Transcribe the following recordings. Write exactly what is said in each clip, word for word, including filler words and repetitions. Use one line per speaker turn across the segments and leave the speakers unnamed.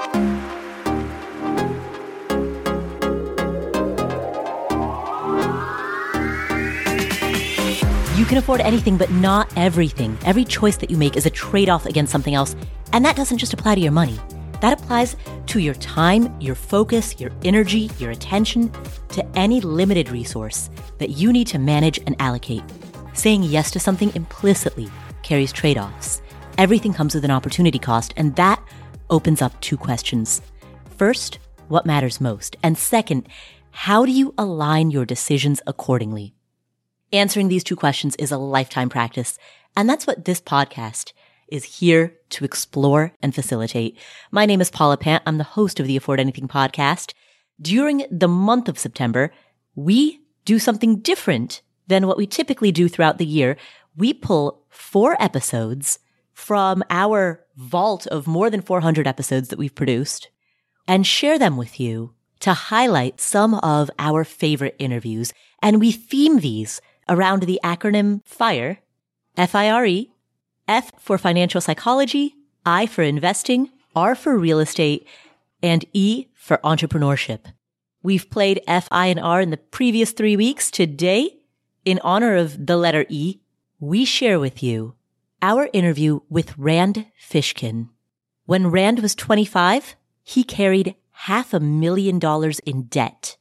You can afford anything, but not everything. Every choice that you make is a trade-off against something else. And that doesn't just apply to your money. That applies to your time, your focus, your energy, your attention, to any limited resource that you need to manage and allocate. Saying yes to something implicitly carries trade-offs. Everything comes with an opportunity cost, and that opens up two questions. First, what matters most? And second, how do you align your decisions accordingly? Answering these two questions is a lifetime practice, and that's what this podcast is here to explore and facilitate. My name is Paula Pant. I'm the host of the Afford Anything podcast. During the month of September, we do something different than what we typically do throughout the year. We pull four episodes from our vault of more than four hundred episodes that we've produced and share them with you to highlight some of our favorite interviews. And we theme these around the acronym FIRE, F I R E, F for financial psychology, I for investing, R for real estate, and E for entrepreneurship. We've played F, I, and R in the previous three weeks. Today, in honor of the letter E, we share with you our interview with Rand Fishkin. When Rand was twenty-five, he carried half a million dollars in debt.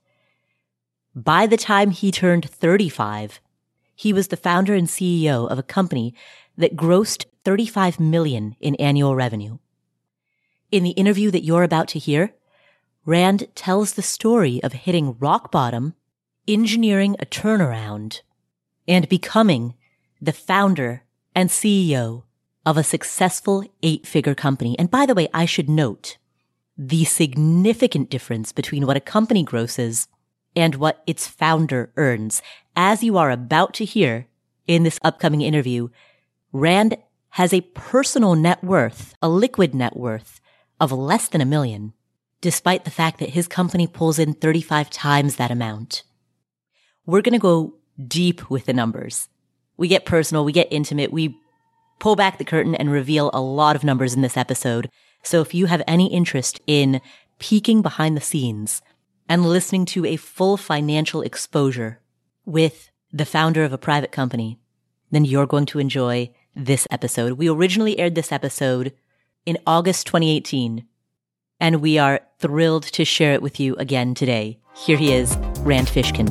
By the time he turned thirty-five, he was the founder and C E O of a company that grossed thirty-five million dollars in annual revenue. In the interview that you're about to hear, Rand tells the story of hitting rock bottom, engineering a turnaround, and becoming the founder and C E O of a successful eight-figure company. And by the way, I should note the significant difference between what a company grosses and what its founder earns. As you are about to hear in this upcoming interview, Rand has a personal net worth, a liquid net worth of less than a million, despite the fact that his company pulls in thirty-five times that amount. We're going to go deep with the numbers. We get personal, we get intimate, we pull back the curtain and reveal a lot of numbers in this episode. So if you have any interest in peeking behind the scenes and listening to a full financial exposure with the founder of a private company, then you're going to enjoy this episode. We originally aired this episode in August twenty eighteen, and we are thrilled to share it with you again today. Here he is, Rand Fishkin.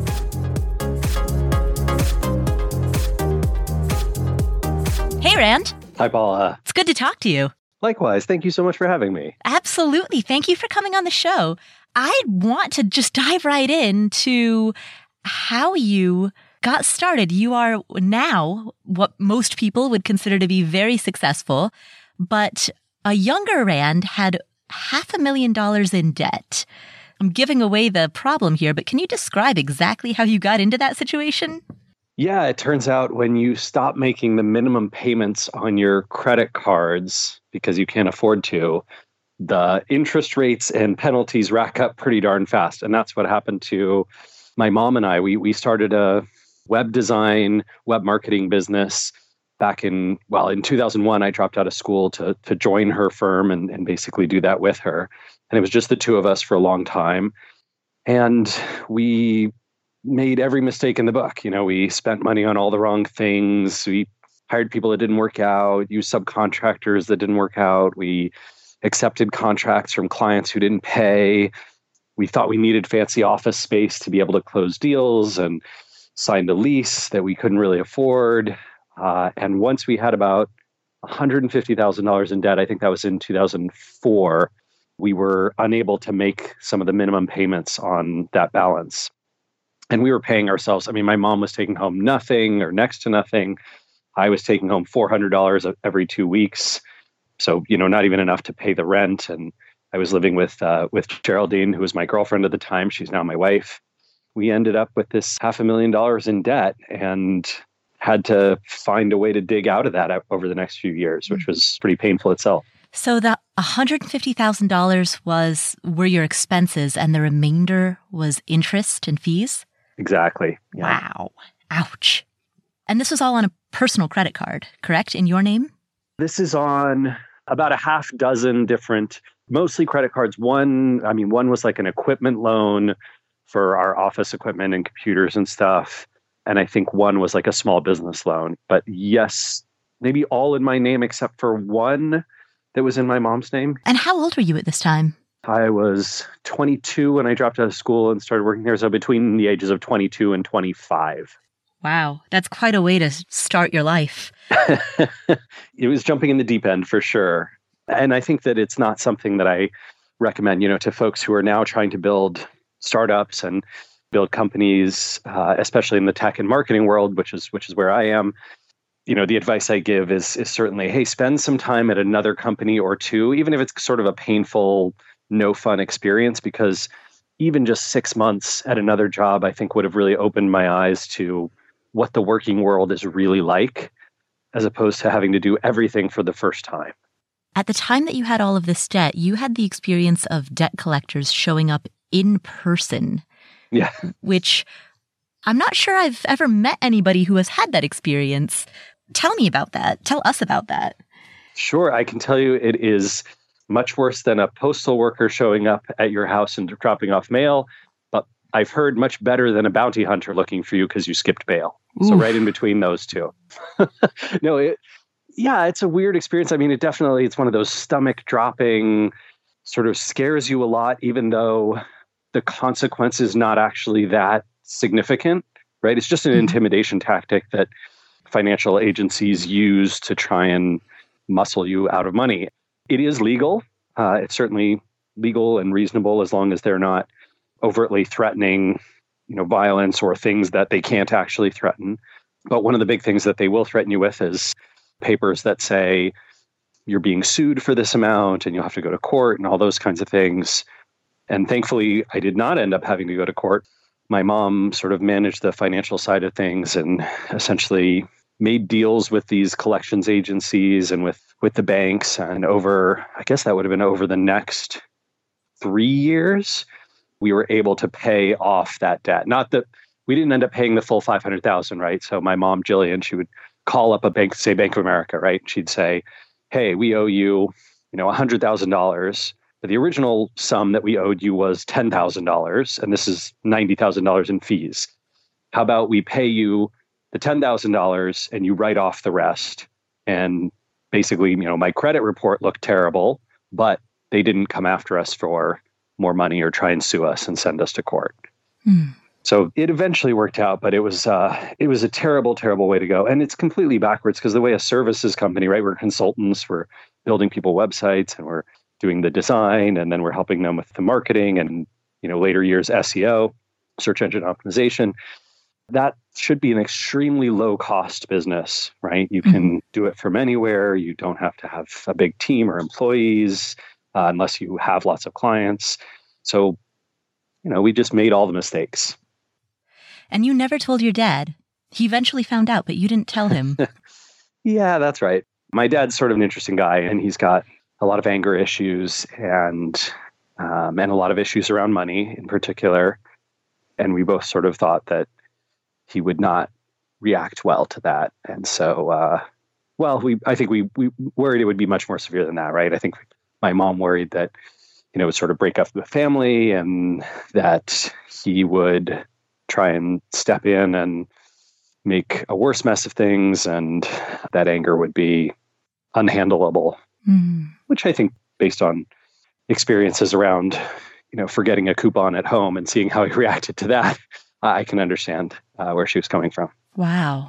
Hey, Rand.
Hi, Paula.
It's good to talk to you.
Likewise. Thank you so much for having me.
Absolutely. Thank you for coming on the show. I want to just dive right into how you got started. You are now what most people would consider to be very successful, but a younger Rand had half a million dollars in debt. I'm giving away the problem here, but can you describe exactly how you got into that situation?
Yeah, it turns out when you stop making the minimum payments on your credit cards because you can't afford to, the interest rates and penalties rack up pretty darn fast. And that's what happened to my mom and I. We we started a web design, web marketing business back in, well, in two thousand one. I dropped out of school to to join her firm and, and basically do that with her. And it was just the two of us for a long time. And we made every mistake in the book. You know, we spent money on all the wrong things. We hired people that didn't work out, used subcontractors that didn't work out. We accepted contracts from clients who didn't pay. We thought we needed fancy office space to be able to close deals and signed a lease that we couldn't really afford. Uh, and once we had about one hundred fifty thousand dollars in debt, I think that was in two thousand four, we were unable to make some of the minimum payments on that balance. And we were paying ourselves. I mean, my mom was taking home nothing or next to nothing. I was taking home four hundred dollars every two weeks. So, you know, not even enough to pay the rent. And I was living with uh, with Geraldine, who was my girlfriend at the time. She's now my wife. We ended up with this half a million dollars in debt and had to find a way to dig out of that over the next few years, which was pretty painful itself.
So the one hundred fifty thousand dollars was were your expenses and the remainder was interest and fees?
Exactly. Yeah.
Wow. Ouch. And this was all on a personal credit card, correct? In your name?
This is on about a half dozen different, mostly credit cards. One, I mean, one was like an equipment loan for our office equipment and computers and stuff. And I think one was like a small business loan. But yes, maybe all in my name except for one that was in my mom's name.
And how old were you at this time?
I was twenty-two when I dropped out of school and started working there. So between the ages of twenty-two and twenty-five.
Wow, that's quite a way to start your life.
It was jumping in the deep end for sure. And I think that it's not something that I recommend, you know, to folks who are now trying to build startups and build companies, uh, especially in the tech and marketing world, which is which is where I am. You know, the advice I give is is certainly, hey, spend some time at another company or two, even if it's sort of a painful, no fun experience, because even just six months at another job, I think would have really opened my eyes to what the working world is really like, as opposed to having to do everything for the first time.
At the time that you had all of this debt, you had the experience of debt collectors showing up in person.
Yeah.
Which I'm not sure I've ever met anybody who has had that experience. Tell me about that. Tell us about that.
Sure. I can tell you it is much worse than a postal worker showing up at your house and dropping off mail. But I've heard much better than a bounty hunter looking for you because you skipped bail. Oof. So right in between those two. no, it, yeah, it's a weird experience. I mean, it definitely, it's one of those stomach dropping, sort of scares you a lot, even though the consequence is not actually that significant, right? It's just an mm-hmm. intimidation tactic that financial agencies use to try and muscle you out of money. It is legal. Uh, it's certainly legal and reasonable as long as they're not overtly threatening, you know, violence or things that they can't actually threaten. But one of the big things that they will threaten you with is papers that say you're being sued for this amount and you'll have to go to court and all those kinds of things. And thankfully, I did not end up having to go to court. My mom sort of managed the financial side of things and essentially made deals with these collections agencies and with, with the banks. And over, I guess that would have been over the next three years, we were able to pay off that debt. Not that we didn't end up paying the full five hundred thousand dollars, right? So my mom, Jillian, she would call up a bank, say Bank of America, right? She'd say, hey, we owe you, you know, one hundred thousand dollars. But the original sum that we owed you was ten thousand dollars, and this is ninety thousand dollars in fees. How about we pay you the ten thousand dollars and you write off the rest? And basically, you know, my credit report looked terrible, but they didn't come after us for more money or try and sue us and send us to court. Hmm. So it eventually worked out, but it was uh, it was a terrible, terrible way to go. And it's completely backwards because the way a services company, right, we're consultants, we're building people websites and we're doing the design, and then we're helping them with the marketing and, you know, later years S E O, search engine optimization. That should be an extremely low cost business, right? You can mm-hmm. do it from anywhere. You don't have to have a big team or employees uh, unless you have lots of clients. So, you know, we just made all the mistakes.
And you never told your dad. He eventually found out, but you didn't tell him.
Yeah, that's right. My dad's sort of an interesting guy, and he's got a lot of anger issues and um, and a lot of issues around money in particular. And we both sort of thought that he would not react well to that. And so, uh, well, we I think we we worried it would be much more severe than that, right? I think my mom worried that, you know, it would sort of break up the family and that he would try and step in and make a worse mess of things, and that anger would be unhandleable. Mm. Which I think, based on experiences around, you know, forgetting a coupon at home and seeing how he reacted to that, I can understand uh, where she was coming from.
Wow.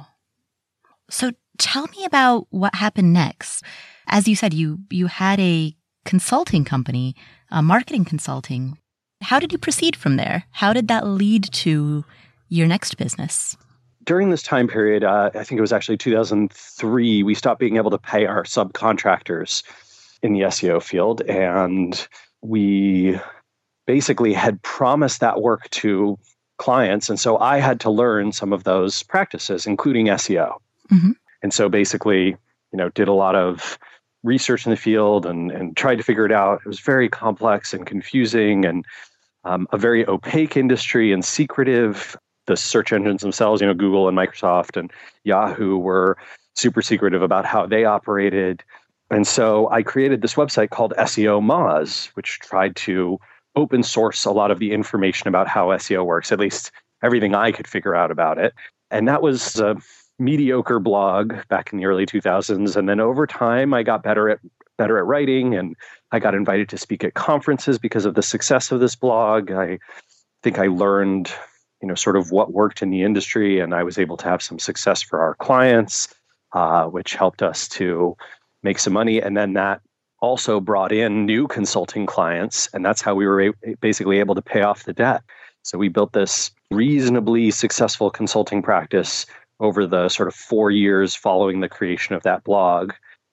So tell me about what happened next. As you said, you you had a consulting company, uh, marketing consulting. How did you proceed from there? How did that lead to your next business?
During this time period, uh, I think it was actually two thousand three, we stopped being able to pay our subcontractors in the S E O field. And we basically had promised that work to clients. And so I had to learn some of those practices, including S E O. Mm-hmm. And so basically, you know, did a lot of research in the field and, and tried to figure it out. It was very complex and confusing and um, a very opaque industry and secretive. The search engines themselves, you know, Google and Microsoft and Yahoo were super secretive about how they operated. And so I created this website called S E O Moz, which tried to open source a lot of the information about how S E O works, at least everything I could figure out about it. And that was a mediocre blog back in the early two thousands. And then over time, I got better at better at writing, and I got invited to speak at conferences because of the success of this blog. I think I learned, you know, sort of what worked in the industry, and I was able to have some success for our clients, uh, which helped us to make some money. And then that also brought in new consulting clients, and that's how we were a- basically able to pay off the debt. So we built this reasonably successful consulting practice over the sort of four years following the creation of that blog.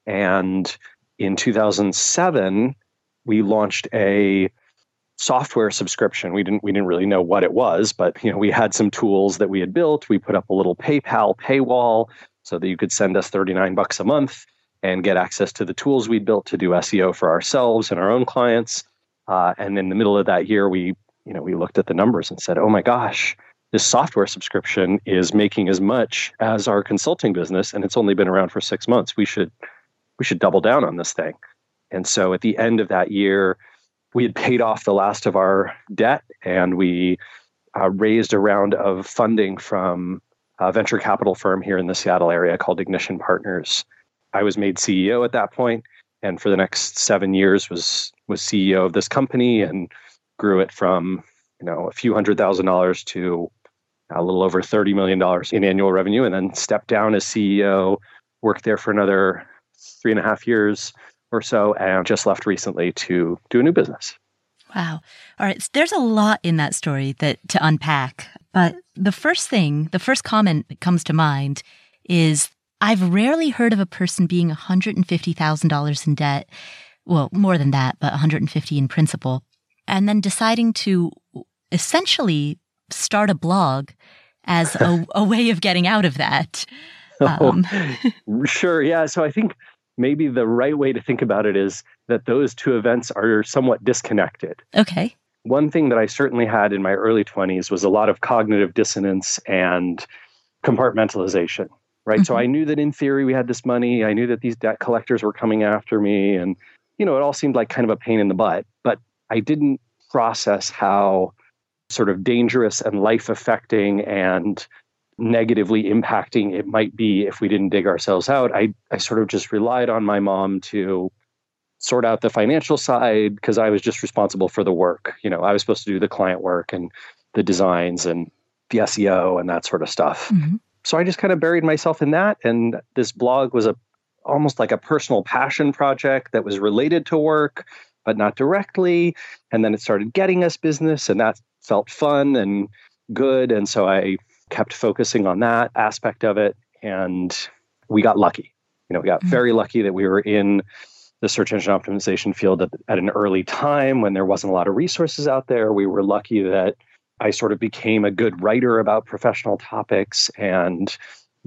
And in two thousand seven, we launched a software subscription. We didn't we didn't really know what it was, but you know, we had some tools that we had built. We put up a little PayPal paywall so that you could send us thirty-nine bucks a month and get access to the tools we'd built to do S E O for ourselves and our own clients. Uh, and in the middle of that year, we you know we looked at the numbers and said, "Oh my gosh, this software subscription is making as much as our consulting business, and it's only been around for six months. We should we should double down on this thing." And so at the end of that year, we had paid off the last of our debt, and we uh, raised a round of funding from a venture capital firm here in the Seattle area called Ignition Partners. I was made C E O at that point, and for the next seven years was was C E O of this company and grew it from you know a few hundred thousand dollars to a little over thirty million dollars in annual revenue, and then stepped down as C E O, worked there for another three and a half years or so, and just left recently to do a new business.
Wow. All right. So there's a lot in that story that to unpack. But the first thing, the first comment that comes to mind is I've rarely heard of a person being one hundred fifty thousand dollars in debt. Well, more than that, but one hundred fifty in principal. And then deciding to essentially start a blog as a, a way of getting out of that. Um,
oh, sure. Yeah. So I think maybe the right way to think about it is that those two events are somewhat disconnected.
Okay.
One thing that I certainly had in my early twenties was a lot of cognitive dissonance and compartmentalization, right? Mm-hmm. So I knew that in theory we had this money. I knew that these debt collectors were coming after me. And, you know, it all seemed like kind of a pain in the butt. But I didn't process how sort of dangerous and life-affecting and negatively impacting it might be if we didn't dig ourselves out. I, I sort of just relied on my mom to sort out the financial side because I was just responsible for the work. You know, I was supposed to do the client work and the designs and the S E O and that sort of stuff. Mm-hmm. So I just kind of buried myself in that. And this blog was a almost like a personal passion project that was related to work, but not directly. And then it started getting us business, and that felt fun and good. And so I kept focusing on that aspect of it. And we got lucky. You know, we got mm-hmm. very lucky that we were in the search engine optimization field at, at an early time when there wasn't a lot of resources out there. We were lucky that I sort of became a good writer about professional topics, and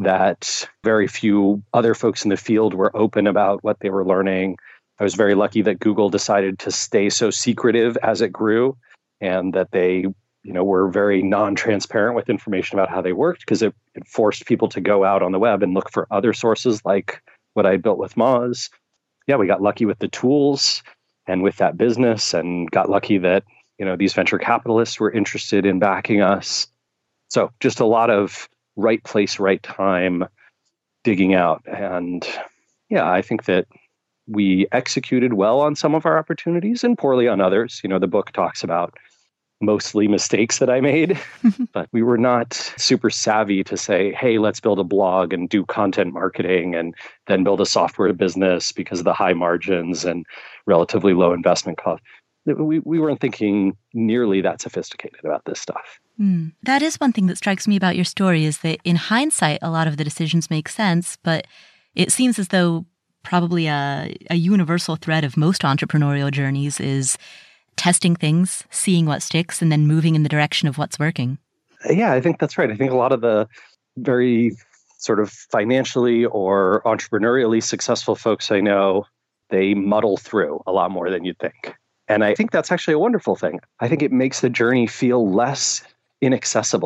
that very few other folks in the field were open about what they were learning. I was very lucky that Google decided to stay so secretive as it grew, and that they you know, were very non-transparent with information about how they worked, because it, it forced people to go out on the web and look for other sources like what I built with Moz. Yeah, we got lucky with the tools and with that business, and got lucky that, you know, these venture capitalists were interested in backing us. So just a lot of right place, right time digging out. And yeah, I think that we executed well on some of our opportunities and poorly on others. You know, the book talks about mostly mistakes that I made, but we were not super savvy to say, hey, let's build a blog and do content marketing and then build a software business because of the high margins and relatively low investment cost. We, we weren't thinking nearly that sophisticated about this stuff.
Mm. That is one thing that strikes me about your story, is that in hindsight, a lot of the decisions make sense, but it seems as though probably a, a universal thread of most entrepreneurial journeys is testing things, seeing what sticks, and then moving in the direction of what's working.
Yeah, I think that's right. I think a lot of the very sort of financially or entrepreneurially successful folks I know, they muddle through a lot more than you'd think. And I think that's actually a wonderful thing. I think it makes the journey feel less inaccessible.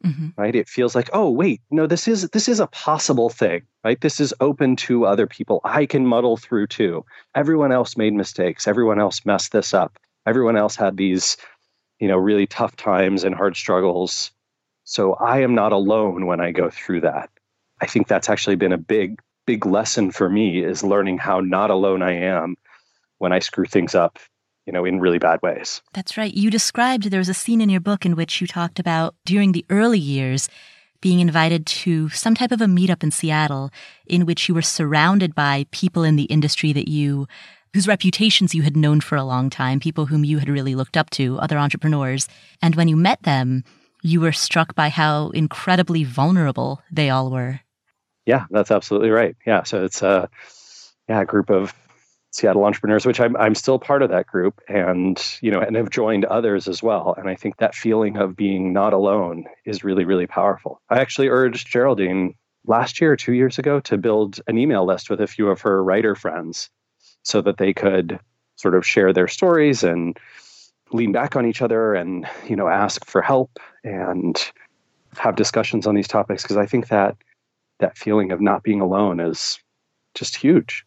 mm-hmm. right? It feels like, oh, wait, no, this is this is a possible thing, right? This is open to other people. I can muddle through too. Everyone else made mistakes. Everyone else messed this up. Everyone else had these, you know, really tough times and hard struggles. So I am not alone when I go through that. I think that's actually been a big, big lesson for me, is learning how not alone I am when I screw things up, you know, in really bad ways.
That's right. You described, there was a scene in your book in which you talked about during the early years being invited to some type of a meetup in Seattle in which you were surrounded by people in the industry that you, whose reputations you had known for a long time, people whom you had really looked up to, other entrepreneurs. And when you met them, you were struck by how incredibly vulnerable they all were.
Yeah, that's absolutely right. Yeah. So it's a, yeah, a group of Seattle entrepreneurs, which I'm I'm still part of that group, and you know, and have joined others as well. And I think that feeling of being not alone is really, really powerful. I actually urged Geraldine last year or two years ago to build an email list with a few of her writer friends so that they could sort of share their stories and lean back on each other and, you know, ask for help and have discussions on these topics, because I think that that feeling of not being alone is just huge.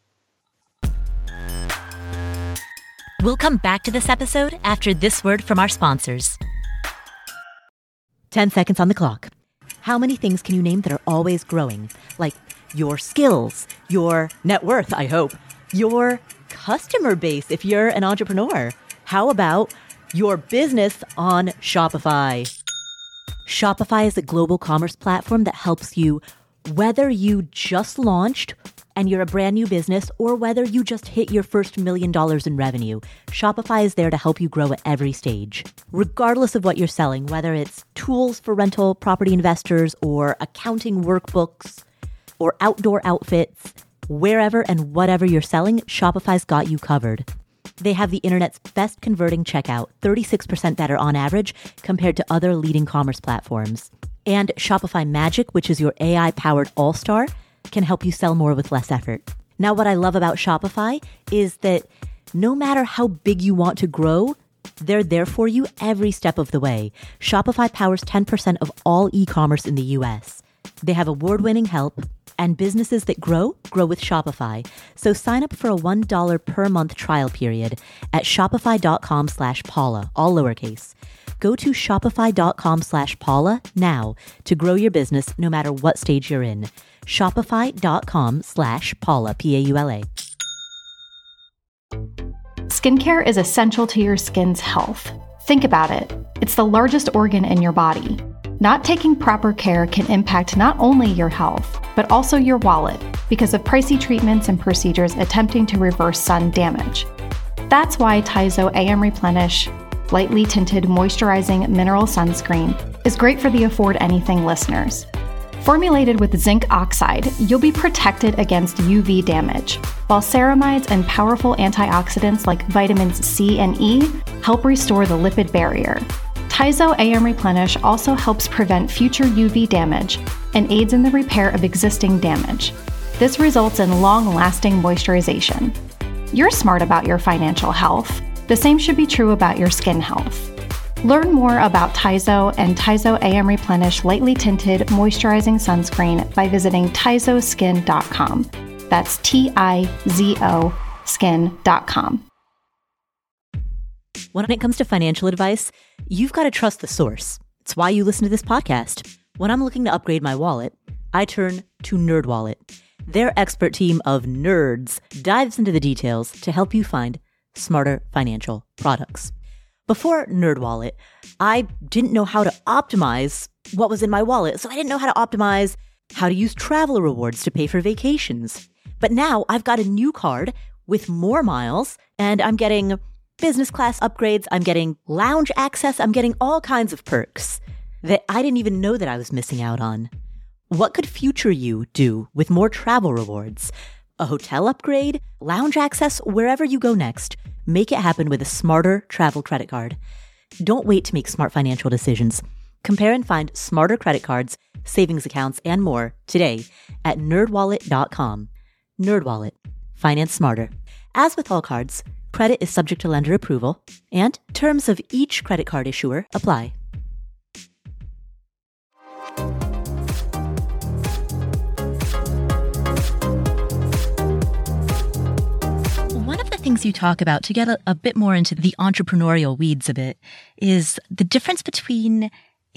We'll come back to this episode after this word from our sponsors. ten seconds on the clock. How many things can you name that are always growing? Like your skills, your net worth, I hope, your customer base if you're an entrepreneur. How about your business on Shopify? Shopify is a global commerce platform that helps you, whether you just launched and you're a brand new business, or whether you just hit your first million dollars in revenue, Shopify is there to help you grow at every stage. Regardless of what you're selling, whether it's tools for rental property investors or accounting workbooks or outdoor outfits, wherever and whatever you're selling, Shopify's got you covered. They have the internet's best converting checkout, thirty-six percent better on average compared to other leading commerce platforms. And Shopify Magic, which is your A I-powered all-star, can help you sell more with less effort. Now, what I love about Shopify is that no matter how big you want to grow, they're there for you every step of the way. Shopify powers ten percent of all e-commerce in the U S. They have award-winning help, and businesses that grow, grow with Shopify. So sign up for a one dollar per month trial period at shopify.com slash Paula, all lowercase. Go to shopify.com slash Paula now to grow your business no matter what stage you're in. Shopify.com slash Paula, P A U L A.
Skincare is essential to your skin's health. Think about it. It's the largest organ in your body. Not taking proper care can impact not only your health, but also your wallet because of pricey treatments and procedures attempting to reverse sun damage. That's why Taizo A M Replenish Lightly Tinted Moisturizing Mineral Sunscreen is great for the Afford Anything listeners. Formulated with zinc oxide, you'll be protected against U V damage, while ceramides and powerful antioxidants like vitamins C and E help restore the lipid barrier. Taizo A M Replenish also helps prevent future U V damage and aids in the repair of existing damage. This results in long-lasting moisturization. You're smart about your financial health. The same should be true about your skin health. Learn more about Taizo and Taizo A M Replenish Lightly Tinted Moisturizing Sunscreen by visiting taizo skin dot com. That's T I Z O skin dot com.
When it comes to financial advice, you've got to trust the source. It's why you listen to this podcast. When I'm looking to upgrade my wallet, I turn to NerdWallet. Their expert team of nerds dives into the details to help you find smarter financial products. Before NerdWallet, I didn't know how to optimize what was in my wallet, so I didn't know how to optimize how to use travel rewards to pay for vacations. But now I've got a new card with more miles, and I'm getting business class upgrades, I'm getting lounge access, I'm getting all kinds of perks that I didn't even know that I was missing out on. What could future you do with more travel rewards? A hotel upgrade, lounge access, wherever you go next. Make it happen with a smarter travel credit card. Don't wait to make smart financial decisions. Compare and find smarter credit cards, savings accounts, and more today at nerd wallet dot com. NerdWallet. Finance smarter. As with all cards, credit is subject to lender approval, and terms of each credit card issuer apply.
things you talk about, to get a, a bit more into the entrepreneurial weeds a bit, is the difference between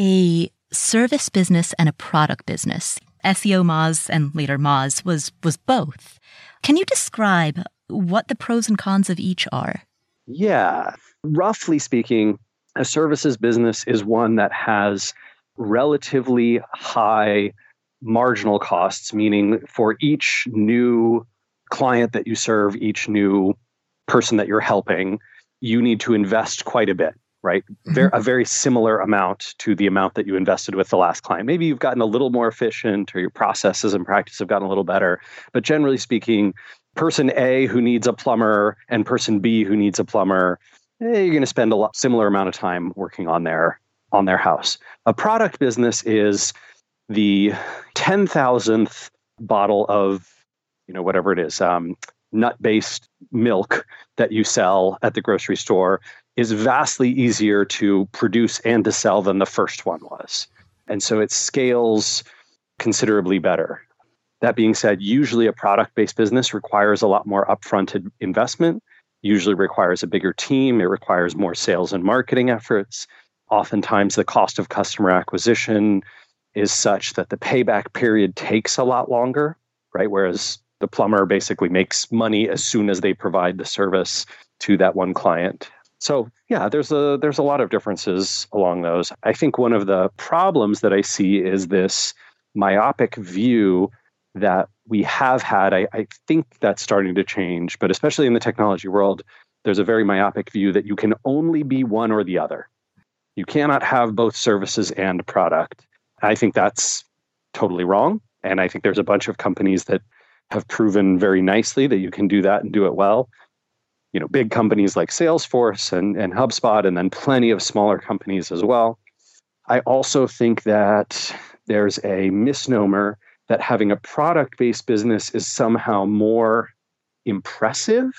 a service business and a product business. S E O Moz and later Moz was was both. Can you describe what the pros and cons of each are?
Yeah. Roughly speaking, a services business is one that has relatively high marginal costs, meaning for each new client that you serve, each new person that you're helping, you need to invest quite a bit, right? Mm-hmm. Very, a very similar amount to the amount that you invested with the last client. Maybe you've gotten a little more efficient or your processes and practice have gotten a little better. But generally speaking, person A who needs a plumber and person B who needs a plumber, eh, you're going to spend a lot, similar amount of time working on their on their house. A product business is the ten thousandth bottle of, you know, whatever it is, um, nut-based milk that you sell at the grocery store is vastly easier to produce and to sell than the first one was. And so it scales considerably better. That being said, usually a product-based business requires a lot more upfront investment, usually requires a bigger team. It requires more sales and marketing efforts. Oftentimes, the cost of customer acquisition is such that the payback period takes a lot longer, right? Whereas the plumber basically makes money as soon as they provide the service to that one client. So yeah, there's a there's a lot of differences along those. I think one of the problems that I see is this myopic view that we have had. I, I think that's starting to change, but especially in the technology world, there's a very myopic view that you can only be one or the other. You cannot have both services and product. I think that's totally wrong. And I think there's a bunch of companies that have proven very nicely that you can do that and do it well. You know, big companies like Salesforce and, and HubSpot, and then plenty of smaller companies as well. I also think that there's a misnomer that having a product-based business is somehow more impressive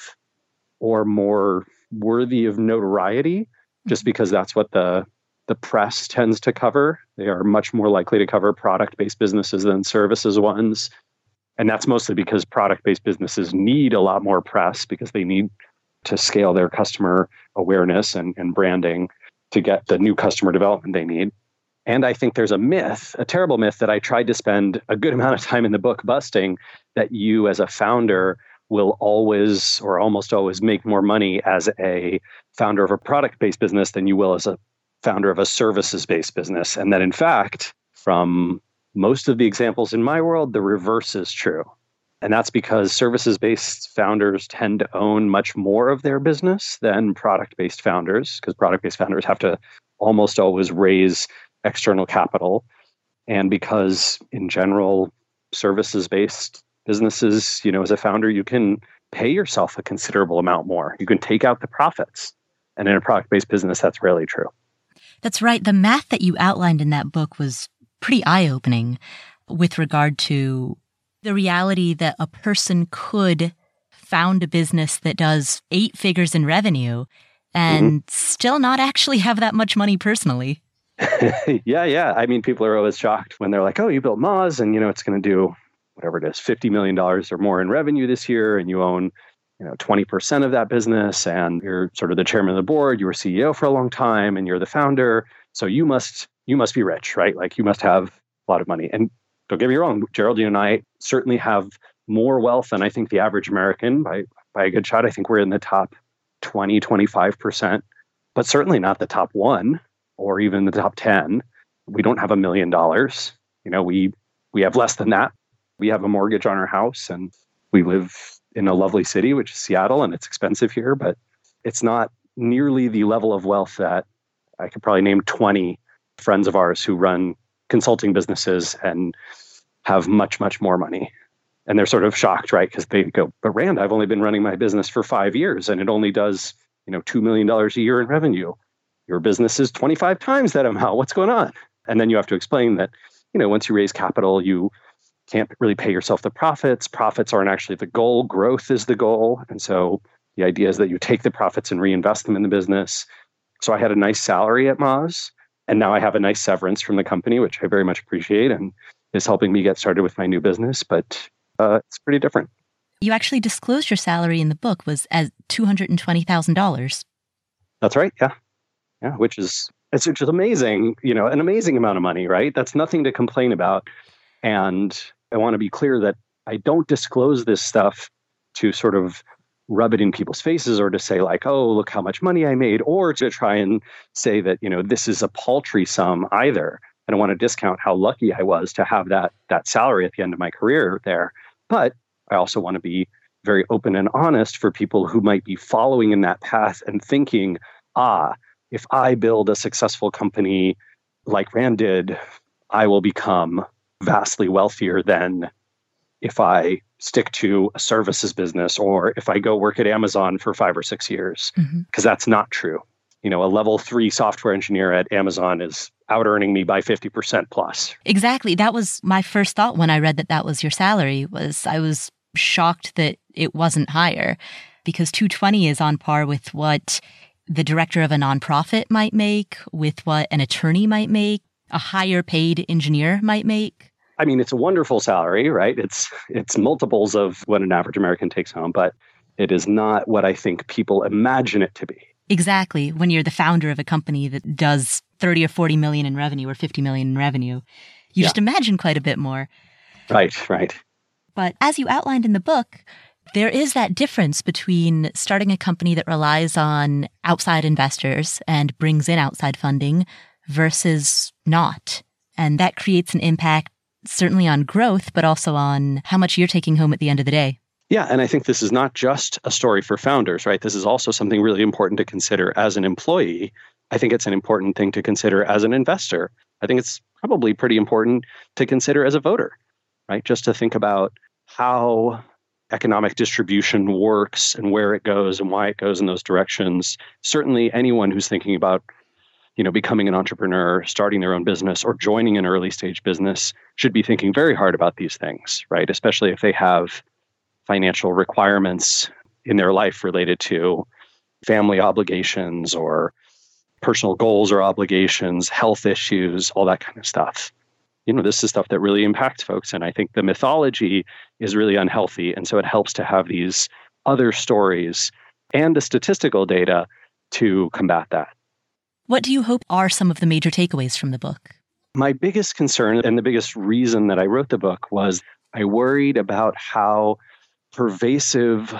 or more worthy of notoriety, just because that's what the the press tends to cover. They are much more likely to cover product-based businesses than services ones. And that's mostly because product-based businesses need a lot more press because they need to scale their customer awareness and, and branding to get the new customer development they need. And I think there's a myth, a terrible myth that I tried to spend a good amount of time in the book busting, that you as a founder will always or almost always make more money as a founder of a product-based business than you will as a founder of a services-based business. And that in fact, from most of the examples in my world, the reverse is true. And that's because services-based founders tend to own much more of their business than product-based founders, because product-based founders have to almost always raise external capital. And because in general, services-based businesses, you know, as a founder, you can pay yourself a considerable amount more. You can take out the profits. And in a product-based business, that's rarely true.
That's right. The math that you outlined in that book was pretty eye-opening with regard to the reality that a person could found a business that does eight figures in revenue and mm-hmm. still not actually have that much money personally.
yeah, yeah. I mean, people are always shocked when they're like, oh, you built Moz and, you know, it's going to do whatever it is, fifty million dollars or more in revenue this year. And you own, you know, twenty percent of that business and you're sort of the chairman of the board. You were C E O for a long time and you're the founder. So you must, you must be rich, right? Like you must have a lot of money. And don't get me wrong, Geraldine and I certainly have more wealth than I think the average American by, by a good shot. I think we're in the top twenty, twenty-five percent, but certainly not the top one or even the top ten. We don't have a million dollars. You know, we, we have less than that. We have a mortgage on our house and we live in a lovely city, which is Seattle, and it's expensive here, but it's not nearly the level of wealth that I could probably name twenty friends of ours who run consulting businesses and have much, much more money. And they're sort of shocked, right? Because they go, but Rand, I've only been running my business for five years and it only does, you know, two million dollars a year in revenue. Your business is twenty-five times that amount. What's going on? And then you have to explain that, you know, once you raise capital, you can't really pay yourself the profits. Profits aren't actually the goal. Growth is the goal. And so the idea is that you take the profits and reinvest them in the business. So I had a nice salary at Moz, and now I have a nice severance from the company, which I very much appreciate and is helping me get started with my new business. But uh, it's pretty different.
You actually disclosed your salary in the book was as two hundred twenty thousand dollars.
That's right. Yeah. Yeah. Which is, it's just amazing, you know, an amazing amount of money, right? That's nothing to complain about. And I want to be clear that I don't disclose this stuff to sort of rub it in people's faces or to say like, oh, look how much money I made, or to try and say that, you know, this is a paltry sum either. I don't want to discount how lucky I was to have that that salary at the end of my career there. But I also want to be very open and honest for people who might be following in that path and thinking, ah, if I build a successful company like Rand did, I will become vastly wealthier than if I stick to a services business or if I go work at Amazon for five or six years, because mm-hmm. that's not true. You know, a level three software engineer at Amazon is out earning me by fifty percent plus.
Exactly. That was my first thought when I read that that was your salary. Was I was shocked that it wasn't higher, because two hundred twenty is on par with what the director of a nonprofit might make, with what an attorney might make, a higher paid engineer might make.
I mean, it's a wonderful salary, right? It's it's multiples of what an average American takes home, but it is not what I think people imagine it to be.
Exactly. When you're the founder of a company that does thirty or forty million in revenue or fifty million in revenue, you yeah. just imagine quite a bit more.
Right, right.
But as you outlined in the book, there is that difference between starting a company that relies on outside investors and brings in outside funding versus not. And that creates an impact certainly on growth, but also on how much you're taking home at the end of the day.
Yeah, and I think this is not just a story for founders, right? This is also something really important to consider as an employee. I think it's an important thing to consider as an investor. I think it's probably pretty important to consider as a voter, right? Just to think about how economic distribution works and where it goes and why it goes in those directions. Certainly anyone who's thinking about, you know, becoming an entrepreneur, starting their own business, or joining an early stage business should be thinking very hard about these things, right? Especially if they have financial requirements in their life related to family obligations or personal goals or obligations, health issues, all that kind of stuff. You know, this is stuff that really impacts folks. And I think the mythology is really unhealthy. And so it helps to have these other stories and the statistical data to combat that.
What do you hope are some of the major takeaways from the book?
My biggest concern and the biggest reason that I wrote the book was I worried about how pervasive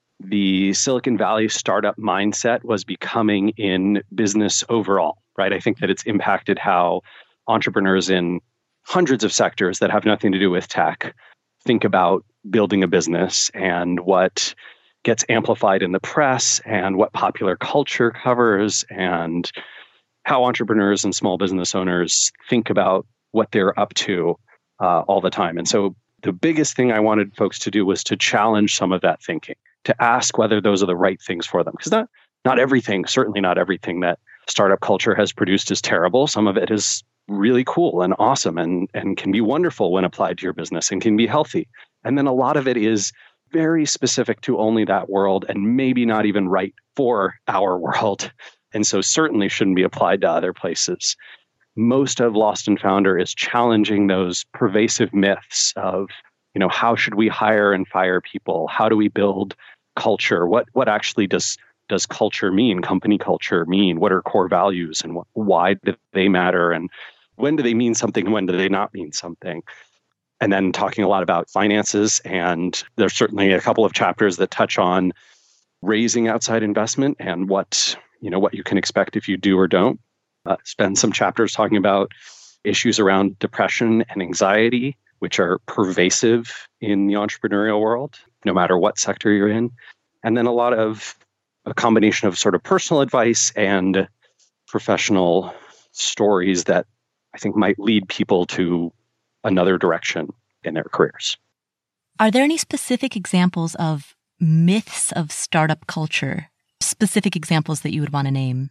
the Silicon Valley startup mindset was becoming in business overall, right? I think that it's impacted how entrepreneurs in hundreds of sectors that have nothing to do with tech think about building a business, and what gets amplified in the press and what popular culture covers, and how entrepreneurs and small business owners think about what they're up to uh, all the time. And so the biggest thing I wanted folks to do was to challenge some of that thinking, to ask whether those are the right things for them. Because not, not everything, certainly not everything that startup culture has produced is terrible. Some of it is really cool and awesome and, and can be wonderful when applied to your business and can be healthy. And then a lot of it is very specific to only that world and maybe not even right for our world. And so certainly shouldn't be applied to other places. Most of Lost and Founder is challenging those pervasive myths of, you know, how should we hire and fire people? How do we build culture? What what actually does does culture mean? Company culture mean? What are core values and what, why do they matter? And when do they mean something? When do they not mean something? And then talking a lot about finances. And there's certainly a couple of chapters that touch on raising outside investment and what, you know, what you can expect if you do or don't. Uh, spend some chapters talking about issues around depression and anxiety, which are pervasive in the entrepreneurial world, no matter what sector you're in. And then a lot of a combination of sort of personal advice and professional stories that I think might lead people to another direction in their careers.
Are there any specific examples of myths of startup culture, specific examples that you would want to name?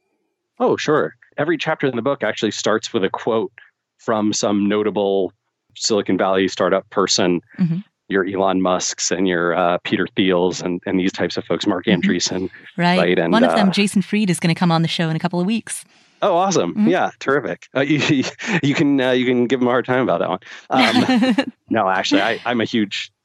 Oh, sure. Every chapter in the book actually starts with a quote from some notable Silicon Valley startup person, mm-hmm. your Elon Musks and your uh, Peter Thiels and, and these types of folks, Mark mm-hmm. Andreessen.
Right.
right? And,
One of them,
uh,
Jason Fried, is going to come on the show in a couple of weeks.
Oh, awesome. Mm-hmm. Yeah, terrific. Uh, you, you can uh, you can give him a hard time about that one. Um, no, actually, I, I'm a huge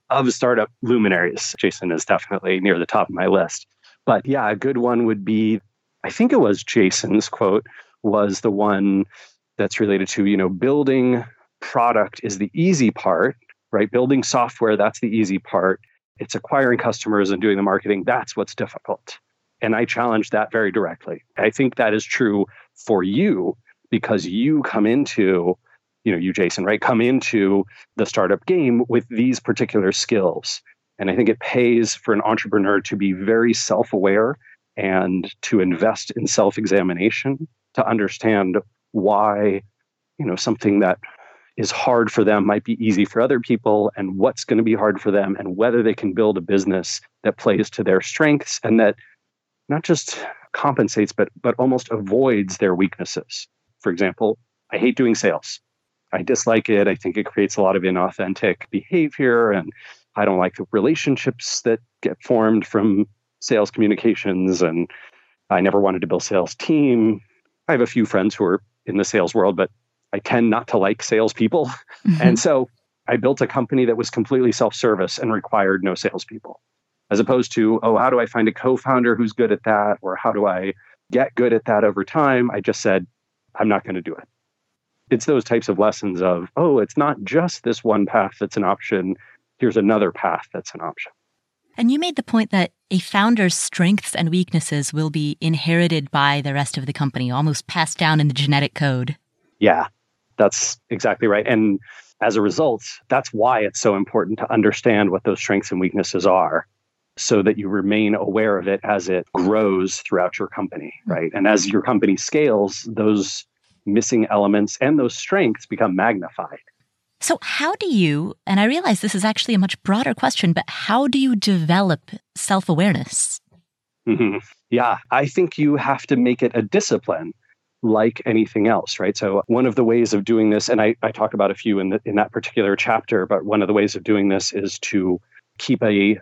of startup luminaries. Jason is definitely near the top of my list. But yeah, a good one would be, I think it was Jason's quote, was the one that's related to, you know, building product is the easy part, right? Building software, that's the easy part. It's acquiring customers and doing the marketing. That's what's difficult. And I challenge that very directly. I think that is true for you because you come into, you know, you, Jason, right, come into the startup game with these particular skills. And I think it pays for an entrepreneur to be very self-aware and to invest in self-examination to understand why, you know, something that is hard for them might be easy for other people and what's going to be hard for them and whether they can build a business that plays to their strengths and that not just compensates, but but almost avoids their weaknesses. For example, I hate doing sales. I dislike it. I think it creates a lot of inauthentic behavior and I don't like the relationships that get formed from sales communications. And I never wanted to build a sales team. I have a few friends who are in the sales world, but I tend not to like salespeople. Mm-hmm. And so I built a company that was completely self-service and required no salespeople, as opposed to, oh, how do I find a co-founder who's good at that? Or how do I get good at that over time? I just said, I'm not going to do it. It's those types of lessons of, oh, it's not just this one path that's an option. Here's another path that's an option.
And you made the point that a founder's strengths and weaknesses will be inherited by the rest of the company, almost passed down in the genetic code.
Yeah, that's exactly right. And as a result, that's why it's so important to understand what those strengths and weaknesses are so that you remain aware of it as it grows throughout your company, right? And as your company scales, those missing elements and those strengths become magnified.
So how do you, and I realize this is actually a much broader question, but how do you develop self-awareness?
Mm-hmm. Yeah, I think you have to make it a discipline like anything else, right? So one of the ways of doing this, and I, I talk about a few in, the, in that particular chapter, but one of the ways of doing this is to keep a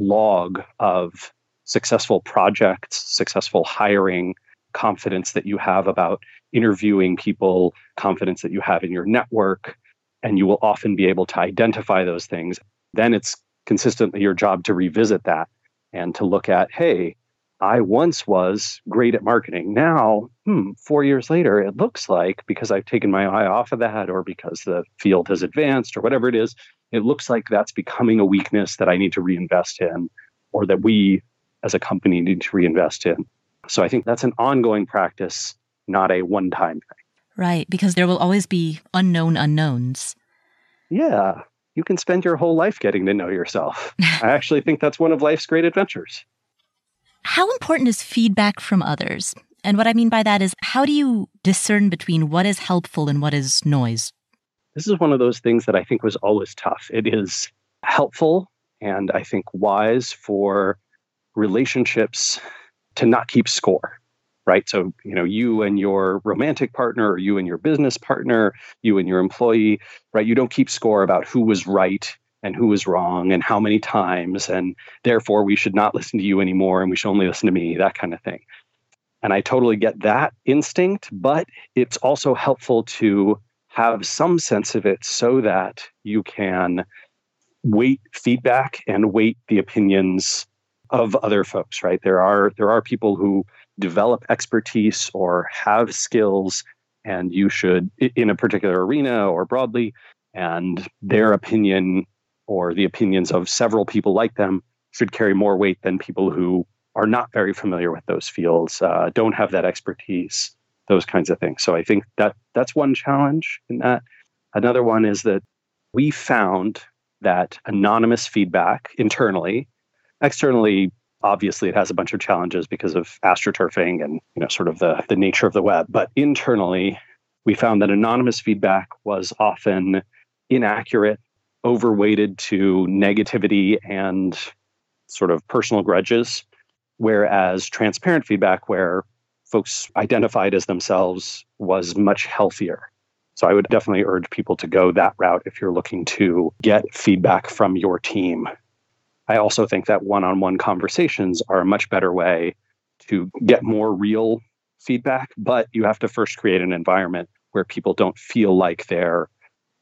log of successful projects, successful hiring, confidence that you have about interviewing people, confidence that you have in your network, and you will often be able to identify those things. Then it's consistently your job to revisit that and to look at, hey, I once was great at marketing. Now, hmm, four years later, it looks like because I've taken my eye off of that or because the field has advanced or whatever it is, it looks like that's becoming a weakness that I need to reinvest in or that we as a company need to reinvest in. So I think that's an ongoing practice, not a one-time thing.
Right, because there will always be unknown unknowns.
Yeah, you can spend your whole life getting to know yourself. I actually think that's one of life's great adventures.
How important is feedback from others? And what I mean by that is, how do you discern between what is helpful and what is noise?
This is one of those things that I think was always tough. It is helpful and I think wise for relationships to not keep score, right? So, you know, you and your romantic partner or you and your business partner, you and your employee, right? You don't keep score about who was right and who was wrong and how many times, and therefore we should not listen to you anymore and we should only listen to me, that kind of thing. And I totally get that instinct, but it's also helpful to have some sense of it so that you can weight feedback and weight the opinions of other folks, right? There are there are people who develop expertise or have skills, and you should, in a particular arena or broadly, and their opinion or the opinions of several people like them should carry more weight than people who are not very familiar with those fields, uh, don't have that expertise, those kinds of things. So I think that that's one challenge in that. Another one is that we found that anonymous feedback internally, externally, obviously it has a bunch of challenges because of astroturfing and, you know, sort of the, the nature of the web. But internally, we found that anonymous feedback was often inaccurate, overweighted to negativity and sort of personal grudges, whereas transparent feedback, where folks identified as themselves, was much healthier. So I would definitely urge people to go that route if you're looking to get feedback from your team. I also think that one-on-one conversations are a much better way to get more real feedback, but you have to first create an environment where people don't feel like they're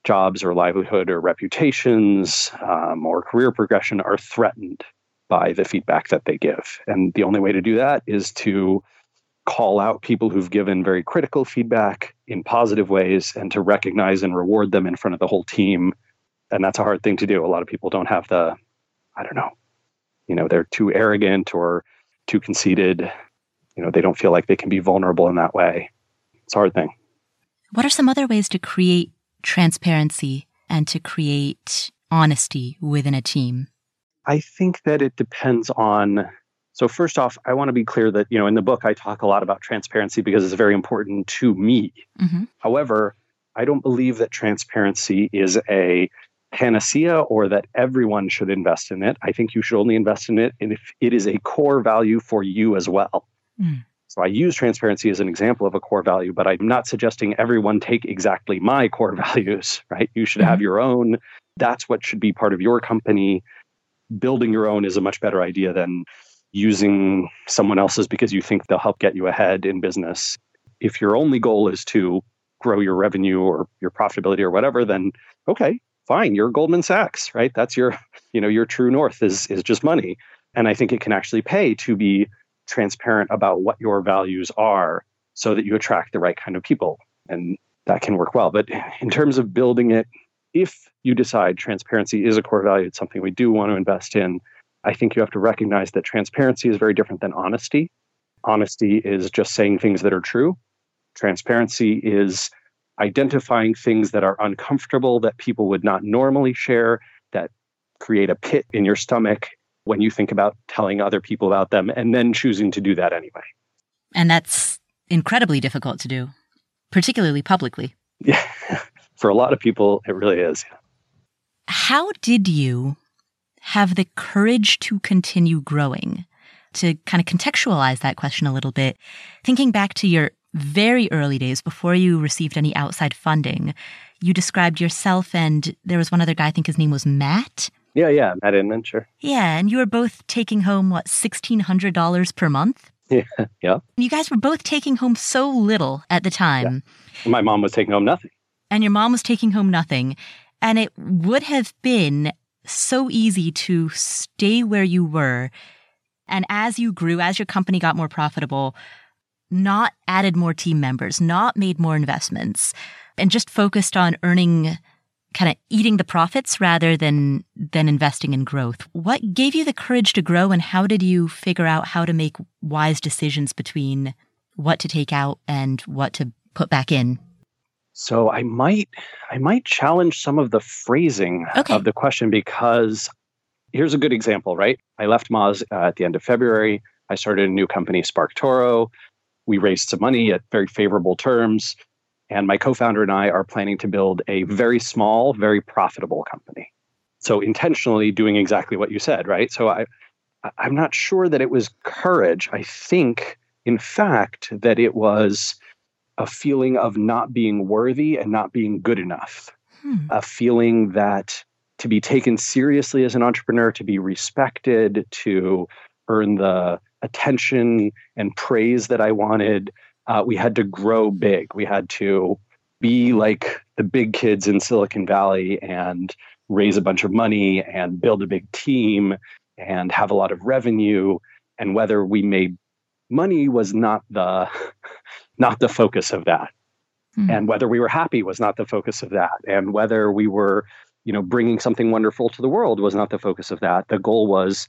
jobs or livelihood or reputations um, or career progression are threatened by the feedback that they give. And the only way to do that is to call out people who've given very critical feedback in positive ways and to recognize and reward them in front of the whole team. And that's a hard thing to do. A lot of people don't have the, I don't know, you know, they're too arrogant or too conceited. You know, they don't feel like they can be vulnerable in that way. It's a hard thing.
What are some other ways to create transparency and to create honesty within a team?
I think that it depends on, so first off, I want to be clear that, you know, in the book, I talk a lot about transparency because it's very important to me. Mm-hmm. However, I don't believe that transparency is a panacea or that everyone should invest in it. I think you should only invest in it if it is a core value for you as well. Mm. So I use transparency as an example of a core value, but I'm not suggesting everyone take exactly my core values, right? You should mm-hmm. have your own. That's what should be part of your company. Building your own is a much better idea than using someone else's because you think they'll help get you ahead in business. If your only goal is to grow your revenue or your profitability or whatever, then okay, fine. You're Goldman Sachs, right? That's your, you know, your true north is is just money. And I think it can actually pay to be transparent about what your values are so that you attract the right kind of people. And that can work well. But in terms of building it, if you decide transparency is a core value, it's something we do want to invest in, I think you have to recognize that transparency is very different than honesty. Honesty is just saying things that are true. Transparency is identifying things that are uncomfortable, that people would not normally share, that create a pit in your stomach when you think about telling other people about them, and then choosing to do that anyway.
And that's incredibly difficult to do, particularly publicly.
Yeah, for a lot of people, it really is.
How did you have the courage to continue growing? To kind of contextualize that question a little bit, thinking back to your very early days before you received any outside funding, you described yourself and there was one other guy, I think his name was Matt.
Yeah, yeah, Matt Inman, sure.
Yeah, and you were both taking home, what, sixteen hundred dollars per month?
Yeah, yeah.
You guys were both taking home so little at the time.
Yeah. My mom was taking home nothing.
And your mom was taking home nothing. And it would have been so easy to stay where you were. And as you grew, as your company got more profitable, not added more team members, not made more investments, and just focused on earning, kind of eating the profits rather than than investing in growth. What gave you the courage to grow, and how did you figure out how to make wise decisions between what to take out and what to put back in?
So I might I might challenge some of the phrasing okay. of the question, because here's a good example, right? I left Moz uh, at the end of February. I started a new company, SparkToro. We raised some money at very favorable terms. And my co-founder and I are planning to build a very small, very profitable company. So intentionally doing exactly what you said, right? So I, I'm not sure that it was courage. I think, in fact, that it was a feeling of not being worthy and not being good enough. Hmm. A feeling that to be taken seriously as an entrepreneur, to be respected, to earn the attention and praise that I wanted, uh, we had to grow big. We had to be like the big kids in Silicon Valley and raise a bunch of money and build a big team and have a lot of revenue. And whether we made money was not the not the focus of that. Mm. And whether we were happy was not the focus of that. And whether we were, you know, bringing something wonderful to the world was not the focus of that. The goal was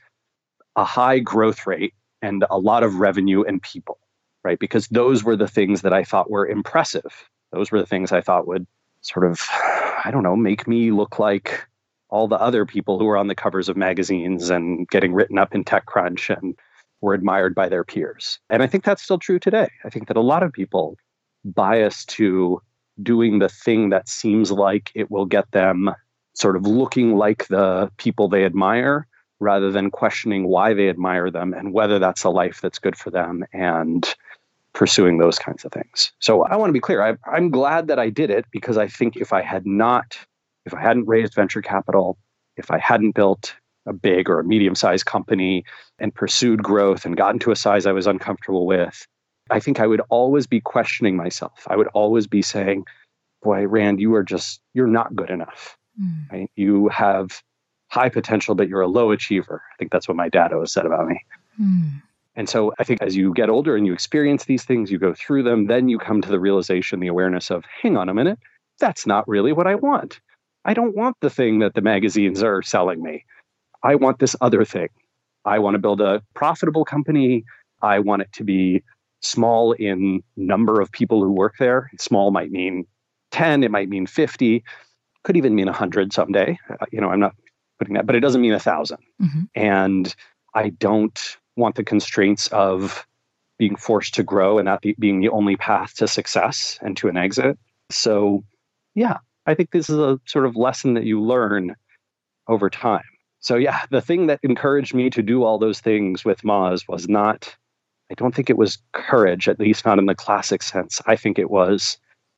a high growth rate and a lot of revenue and people, right? Because those were the things that I thought were impressive. Those were the things I thought would sort of, I don't know, make me look like all the other people who were on the covers of magazines and getting written up in TechCrunch and were admired by their peers. And I think that's still true today. I think that a lot of people bias to doing the thing that seems like it will get them sort of looking like the people they admire, rather than questioning why they admire them and whether that's a life that's good for them and pursuing those kinds of things. So I want to be clear. I, I'm glad that I did it, because I think if I had not, if I hadn't raised venture capital, if I hadn't built a big or a medium-sized company and pursued growth and gotten to a size I was uncomfortable with, I think I would always be questioning myself. I would always be saying, boy, Rand, you are just, you're not good enough.
Mm.
Right? You have high potential, but you're a low achiever. I think that's what my dad always said about me.
Mm.
And so I think as you get older and you experience these things, you go through them, then you come to the realization, the awareness of, hang on a minute, that's not really what I want. I don't want the thing that the magazines are selling me. I want this other thing. I want to build a profitable company. I want it to be small in number of people who work there. Small might mean ten, it might mean fifty, could even mean one hundred someday. Uh, you know, I'm not putting that, but it doesn't mean one thousand.
Mm-hmm.
And I don't want the constraints of being forced to grow and that be, being the only path to success and to an exit. So, yeah, I think this is a sort of lesson that you learn over time. So, yeah, the thing that encouraged me to do all those things with Moz was not, I don't think it was courage, at least not in the classic sense. I think it was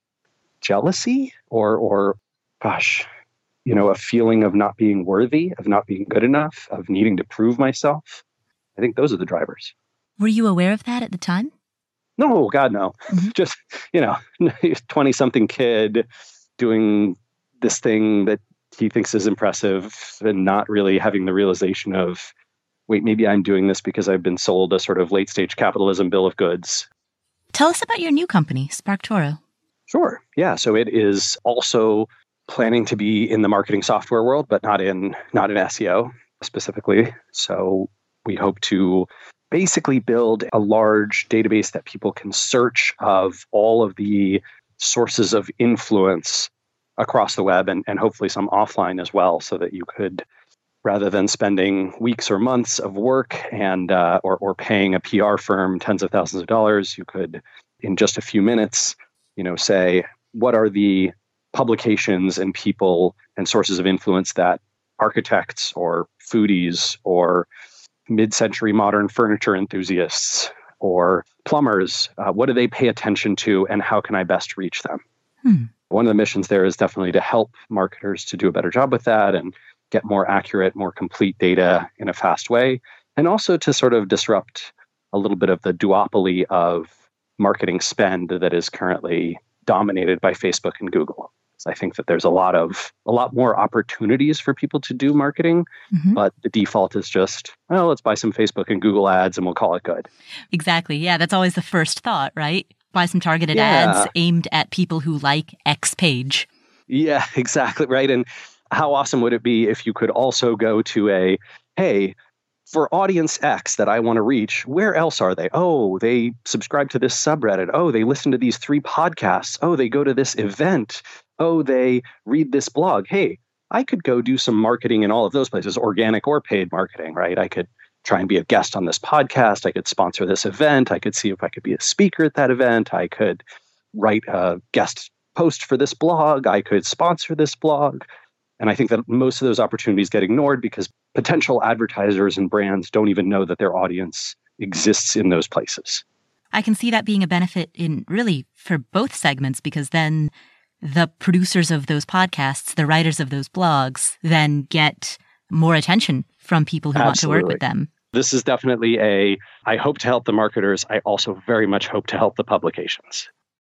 jealousy or, or gosh, you know, a feeling of not being worthy, of not being good enough, of needing to prove myself. I think those are the drivers.
Were you aware of that at the time?
No, God, no.
Mm-hmm.
Just, you know, twenty-something kid doing this thing that he thinks is impressive and not really having the realization of, wait, maybe I'm doing this because I've been sold a sort of late-stage capitalism bill of goods.
Tell us about your new company, SparkToro.
Sure. Yeah. So it is also planning to be in the marketing software world, but not in not in S E O specifically. So we hope to basically build a large database that people can search of all of the sources of influence across the web and, and hopefully some offline as well, so that you could, rather than spending weeks or months of work and uh, or, or paying a P R firm tens of thousands of dollars, you could, in just a few minutes, you know, say, what are the publications and people and sources of influence that architects or foodies or mid-century modern furniture enthusiasts or plumbers, uh, what do they pay attention to and how can I best reach them?
Hmm.
One of the missions there is definitely to help marketers to do a better job with that and get more accurate, more complete data in a fast way, and also to sort of disrupt a little bit of the duopoly of marketing spend that is currently dominated by Facebook and Google. So I think that there's a lot of a lot more opportunities for people to do marketing,
Mm-hmm.
but the default is just, well, let's buy some Facebook and Google ads and we'll call it good.
Exactly. Yeah, that's always the first thought, right? Buy some targeted
Yeah.
ads aimed at people who like X page.
Yeah, exactly. Right. And how awesome would it be if you could also go to a, hey, for audience X that I want to reach, where else are they? Oh, they subscribe to this subreddit. Oh, they listen to these three podcasts. Oh, they go to this event. Oh, they read this blog. Hey, I could go do some marketing in all of those places, organic or paid marketing, right? I could try and be a guest on this podcast. I could sponsor this event. I could see if I could be a speaker at that event. I could write a guest post for this blog. I could sponsor this blog. And I think that most of those opportunities get ignored because potential advertisers and brands don't even know that their audience exists in those places.
I can see that being a benefit in really for both segments, because then the producers of those podcasts, the writers of those blogs, then get more attention from people who
Absolutely.
want to work with them.
This is definitely a, I hope to help the marketers. I also very much hope to help the publications.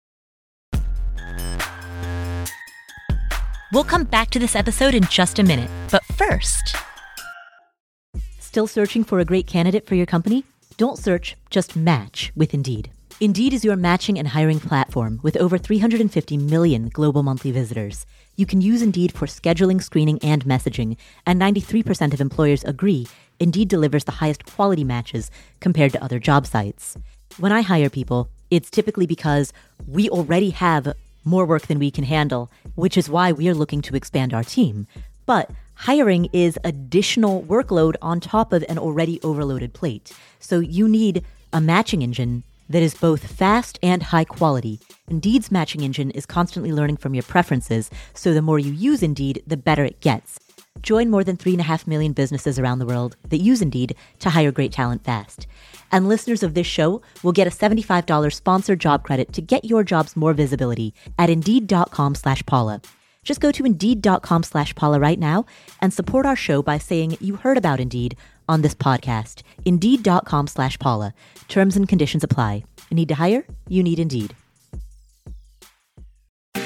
We'll come back to this episode in just a minute. But first, still searching for a great candidate for your company? Don't search, just match with Indeed. Indeed is your matching and hiring platform with over three hundred fifty million global monthly visitors. You can use Indeed for scheduling, screening, and messaging, and ninety-three percent of employers agree Indeed delivers the highest quality matches compared to other job sites. When I hire people, it's typically because we already have more work than we can handle, which is why we are looking to expand our team. But hiring is additional workload on top of an already overloaded plate. So you need a matching engine that is both fast and high quality. Indeed's matching engine is constantly learning from your preferences, so the more you use Indeed, the better it gets. Join more than three and a half million businesses around the world that use Indeed to hire great talent fast. And listeners of this show will get a seventy-five dollars sponsored job credit to get your jobs more visibility at Indeed.com slash Paula. Just go to Indeed.com slash Paula right now and support our show by saying you heard about Indeed on this podcast. Indeed.com slash Paula. Terms and conditions apply. Need to hire? You need Indeed.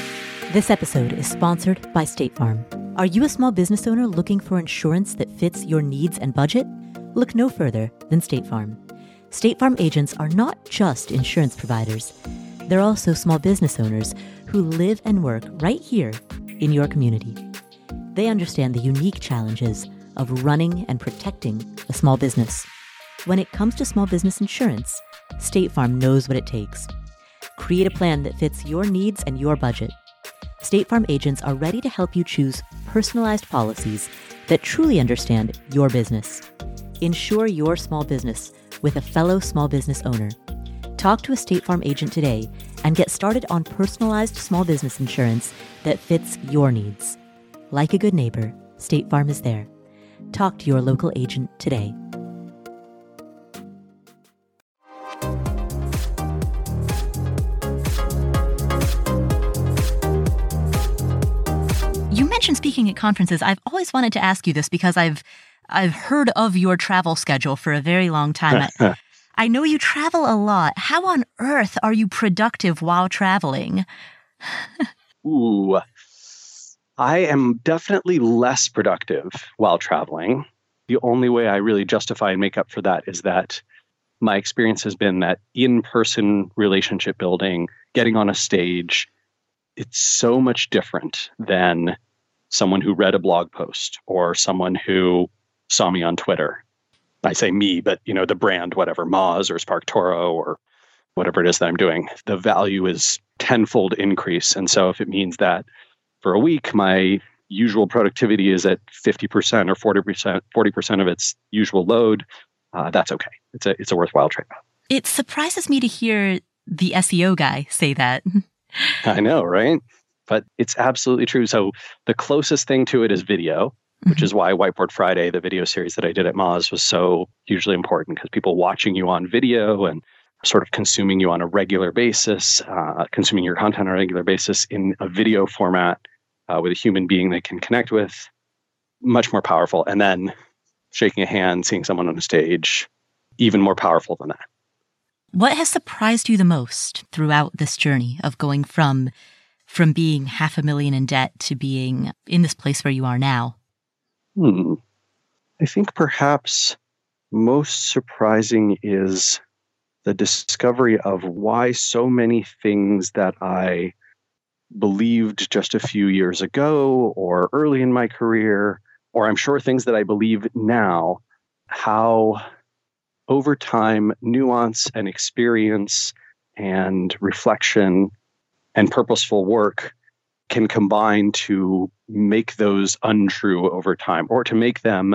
This episode is sponsored by State Farm. Are you a small business owner looking for insurance that fits your needs and budget? Look no further than State Farm. State Farm agents are not just insurance providers. They're also small business owners who live and work right here in your community. They understand the unique challenges of running and protecting a small business. When it comes to small business insurance, State Farm knows what it takes. Create a plan that fits your needs and your budget. State Farm agents are ready to help you choose personalized policies that truly understand your business. Insure your small business with a fellow small business owner. Talk to a State Farm agent today and get started on personalized small business insurance that fits your needs. Like a good neighbor, State Farm is there. Talk to your local agent today.
You mentioned speaking at conferences. I've always wanted to ask you this because I've I've heard of your travel schedule for a very long time. I, I know you travel a lot. How on earth are you productive while traveling?
Ooh, I am definitely less productive while traveling. The only way I really justify and make up for that is that my experience has been that in-person relationship building, getting on a stage, it's so much different than someone who read a blog post or someone who saw me on Twitter. I say me, but you know, the brand, whatever, Moz or SparkToro or whatever it is that I'm doing, the value is tenfold increase. And so if it means that for a week, my usual productivity is at fifty percent or forty percent, forty percent of its usual load, uh, that's okay. It's a, it's a worthwhile trade-off.
It surprises me to hear the S E O guy say that.
I know, right? But it's absolutely true. So the closest thing to it is video, which mm-hmm. is why Whiteboard Friday, the video series that I did at Moz, was so hugely important, because people watching you on video and sort of consuming you on a regular basis, uh, consuming your content on a regular basis in a video format uh, with a human being they can connect with, much more powerful. And then shaking a hand, seeing someone on a stage, even more powerful than that.
What has surprised you the most throughout this journey of going from from being half a million in debt to being in this place where you are now?
Hmm. I think perhaps most surprising is the discovery of why so many things that I believed just a few years ago or early in my career, or I'm sure things that I believe now, how over time, nuance and experience and reflection and purposeful work can combine to make those untrue over time, or to make them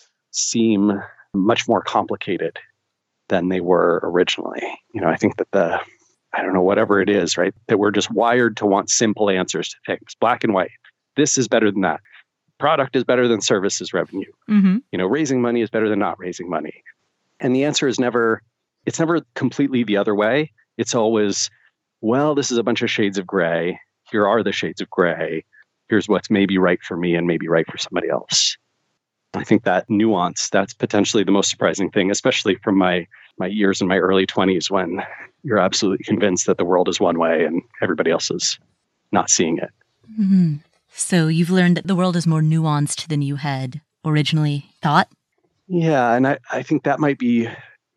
seem much more complicated than they were originally. You know, I think that the, I don't know, whatever it is, right, that we're just wired to want simple answers to things, black and white. This is better than that. Product is better than services revenue. Mm-hmm. You know, raising money is better than not raising money. And the answer is never, it's never completely the other way. It's always, well, this is a bunch of shades of gray. Here are the shades of gray. Here's what's maybe right for me and maybe right for somebody else. I think that nuance, that's potentially the most surprising thing, especially from my, my years in my early twenties, when you're absolutely convinced that the world is one way and everybody else is not seeing it.
Mm-hmm. So you've learned that the world is more nuanced than you had originally thought?
Yeah, and I, I think that might be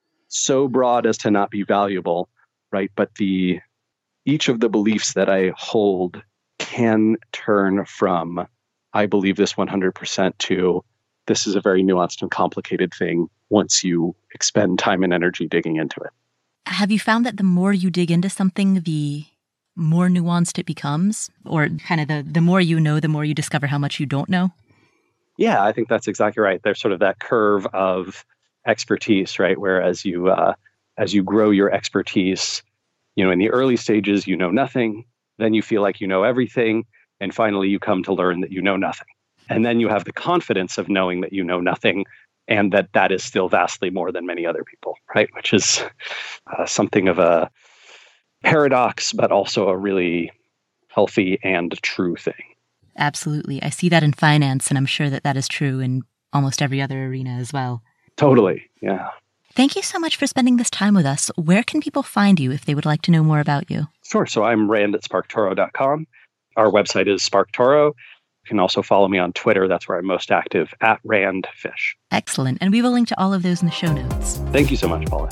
so broad as to not be valuable, right? But the each of the beliefs that I hold can turn from, I believe this one hundred percent, to this is a very nuanced and complicated thing once you expend time and energy digging into it.
Have you found that the more you dig into something, the more nuanced it becomes? Or kind of the, the more you know, the more you discover how much you don't know?
Yeah, I think that's exactly right. There's sort of that curve of expertise, right? Where as you, uh, as you grow your expertise, you know, in the early stages, you know nothing. Then you feel like you know everything. And finally, you come to learn that you know nothing. And then you have the confidence of knowing that you know nothing, and that that is still vastly more than many other people, right? Which is uh, something of a paradox, but also a really healthy and true thing.
Absolutely. I see that in finance, and I'm sure that that is true in almost every other arena as well.
Totally. Yeah.
Thank you so much for spending this time with us. Where can people find you if they would like to know more about you?
Sure. So I'm Rand at spark toro dot com. our website is SparkToro. You can also follow me on Twitter. That's where I'm most active, at RandFish.
Excellent. And we will link to all of those in the show notes.
Thank you so much, Paula.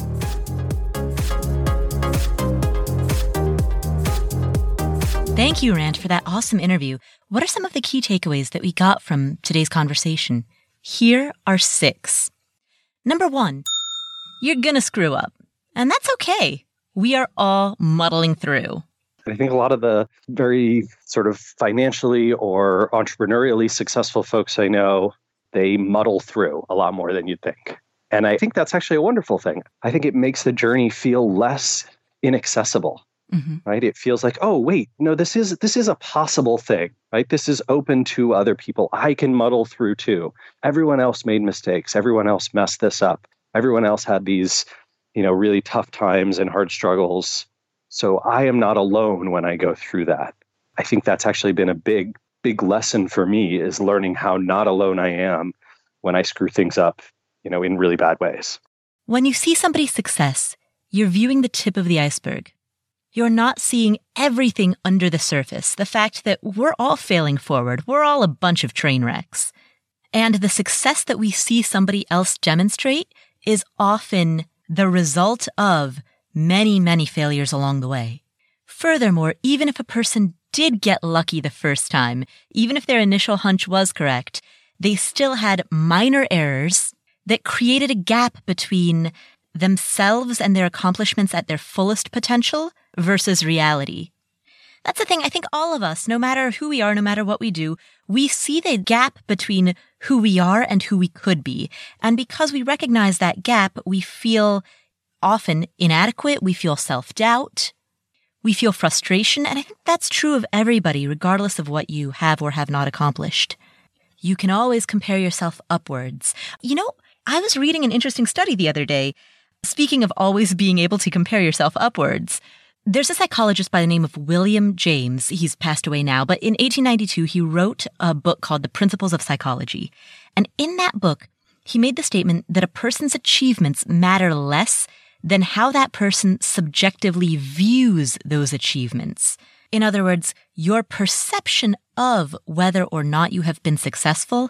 Thank you, Rand, for that awesome interview. What are some of the key takeaways that we got from today's conversation? Here are six. Number one, you're going to screw up. And that's okay. We are all muddling through.
I think a lot of the very sort of financially or entrepreneurially successful folks I know, they muddle through a lot more than you'd think. And I think that's actually a wonderful thing. I think it makes the journey feel less inaccessible. Mm-hmm. Right? It feels like, oh, wait, no, this is this is a possible thing, right? This is open to other people. I can muddle through too. Everyone else made mistakes. Everyone else messed this up. Everyone else had these, you know, really tough times and hard struggles. So I am not alone when I go through that. I think that's actually been a big, big lesson for me, is learning how not alone I am when I screw things up, you know, in really bad ways.
When you see somebody's success, you're viewing the tip of the iceberg. You're not seeing everything under the surface, the fact that we're all failing forward, we're all a bunch of train wrecks. And the success that we see somebody else demonstrate is often the result of many, many failures along the way. Furthermore, even if a person did get lucky the first time, even if their initial hunch was correct, they still had minor errors that created a gap between themselves and their accomplishments at their fullest potential versus reality. That's the thing. I think all of us, no matter who we are, no matter what we do, we see the gap between who we are and who we could be. And because we recognize that gap, we feel often inadequate. We feel self-doubt. We feel frustration. And I think that's true of everybody, regardless of what you have or have not accomplished. You can always compare yourself upwards. You know, I was reading an interesting study the other day. Speaking of always being able to compare yourself upwards, there's a psychologist by the name of William James. He's passed away now, but in eighteen ninety-two, he wrote a book called The Principles of Psychology. And in that book, he made the statement that a person's achievements matter less than how that person subjectively views those achievements. In other words, your perception of whether or not you have been successful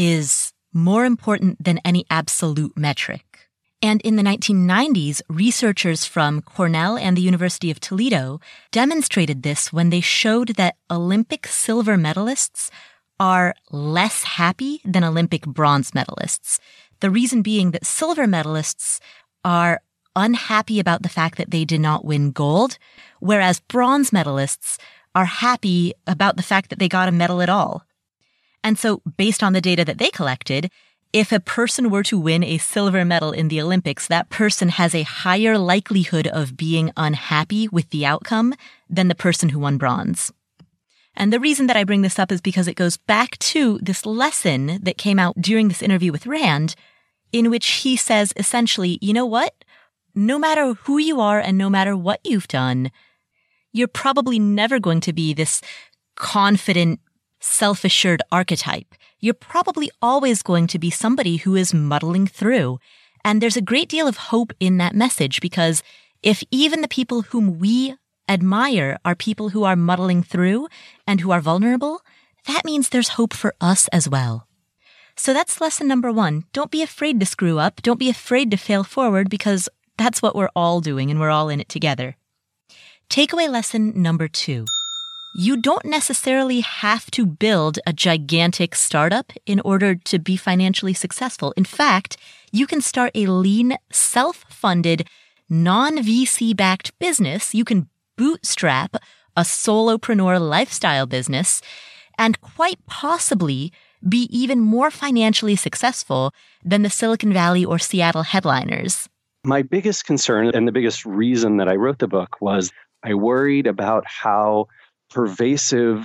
is more important than any absolute metric. And in the nineteen nineties, researchers from Cornell and the University of Toledo demonstrated this when they showed that Olympic silver medalists are less happy than Olympic bronze medalists. The reason being that silver medalists are unhappy about the fact that they did not win gold, whereas bronze medalists are happy about the fact that they got a medal at all. And so, based on the data that they collected, if a person were to win a silver medal in the Olympics, that person has a higher likelihood of being unhappy with the outcome than the person who won bronze. And the reason that I bring this up is because it goes back to this lesson that came out during this interview with Rand, in which he says essentially, you know what? No matter who you are and no matter what you've done, you're probably never going to be this confident, self-assured archetype. You're probably always going to be somebody who is muddling through. And there's a great deal of hope in that message, because if even the people whom we admire are people who are muddling through and who are vulnerable, that means there's hope for us as well. So that's lesson number one. Don't be afraid to screw up. Don't be afraid to fail forward, because that's what we're all doing and we're all in it together. Takeaway lesson number two. You don't necessarily have to build a gigantic startup in order to be financially successful. In fact, you can start a lean, self-funded, non-V C-backed business. You can bootstrap a solopreneur lifestyle business and quite possibly be even more financially successful than the Silicon Valley or Seattle headliners.
My biggest concern and the biggest reason that I wrote the book was I worried about how pervasive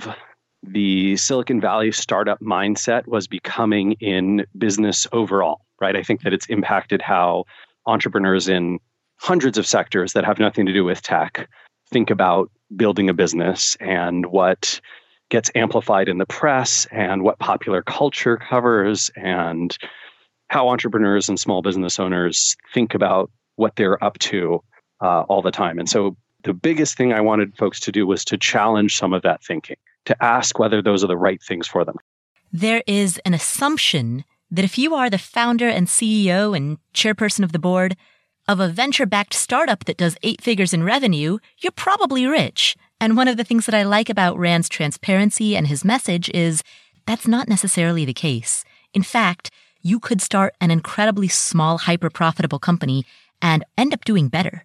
the Silicon Valley startup mindset was becoming in business overall, right? I think that it's impacted how entrepreneurs in hundreds of sectors that have nothing to do with tech think about building a business, and what gets amplified in the press and what popular culture covers, and how entrepreneurs and small business owners think about what they're up to uh, all the time. And so the biggest thing I wanted folks to do was to challenge some of that thinking, to ask whether those are the right things for them.
There is an assumption that if you are the founder and C E O and chairperson of the board of a venture-backed startup that does eight figures in revenue, you're probably rich. And one of the things that I like about Rand's transparency and his message is that's not necessarily the case. In fact, you could start an incredibly small, hyper-profitable company and end up doing better.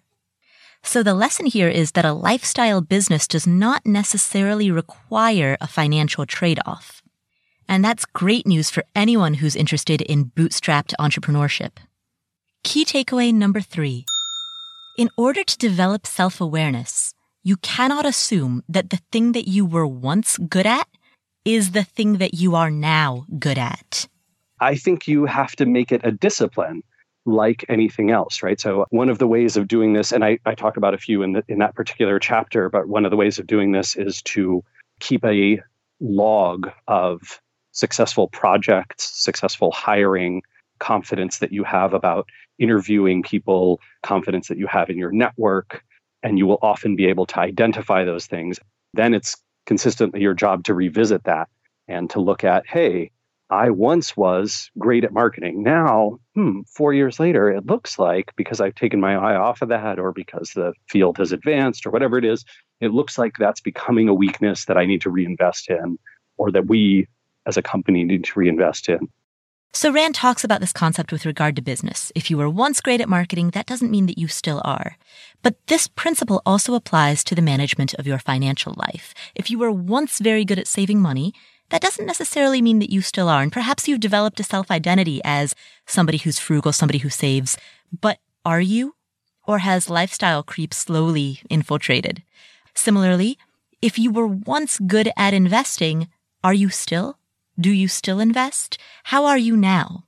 So the lesson here is that a lifestyle business does not necessarily require a financial trade-off. And that's great news for anyone who's interested in bootstrapped entrepreneurship. Key takeaway number three. In order to develop self-awareness, you cannot assume that the thing that you were once good at is the thing that you are now good at.
I think you have to make it a discipline like anything else, right? So one of the ways of doing this, and I, I talk about a few in, the, in that particular chapter, but one of the ways of doing this is to keep a log of successful projects, successful hiring, confidence that you have about interviewing people, confidence that you have in your network, and you will often be able to identify those things. Then it's consistently your job to revisit that and to look at, hey, I once was great at marketing. Now, hmm, four years later, it looks like because I've taken my eye off of that or because the field has advanced or whatever it is, it looks like that's becoming a weakness that I need to reinvest in or that we as a company need to reinvest in.
So Rand talks about this concept with regard to business. If you were once great at marketing, that doesn't mean that you still are. But this principle also applies to the management of your financial life. If you were once very good at saving money, that doesn't necessarily mean that you still are. And perhaps you've developed a self-identity as somebody who's frugal, somebody who saves. But are you? Or has lifestyle creep slowly infiltrated? Similarly, if you were once good at investing, are you still? Do you still invest? How are you now?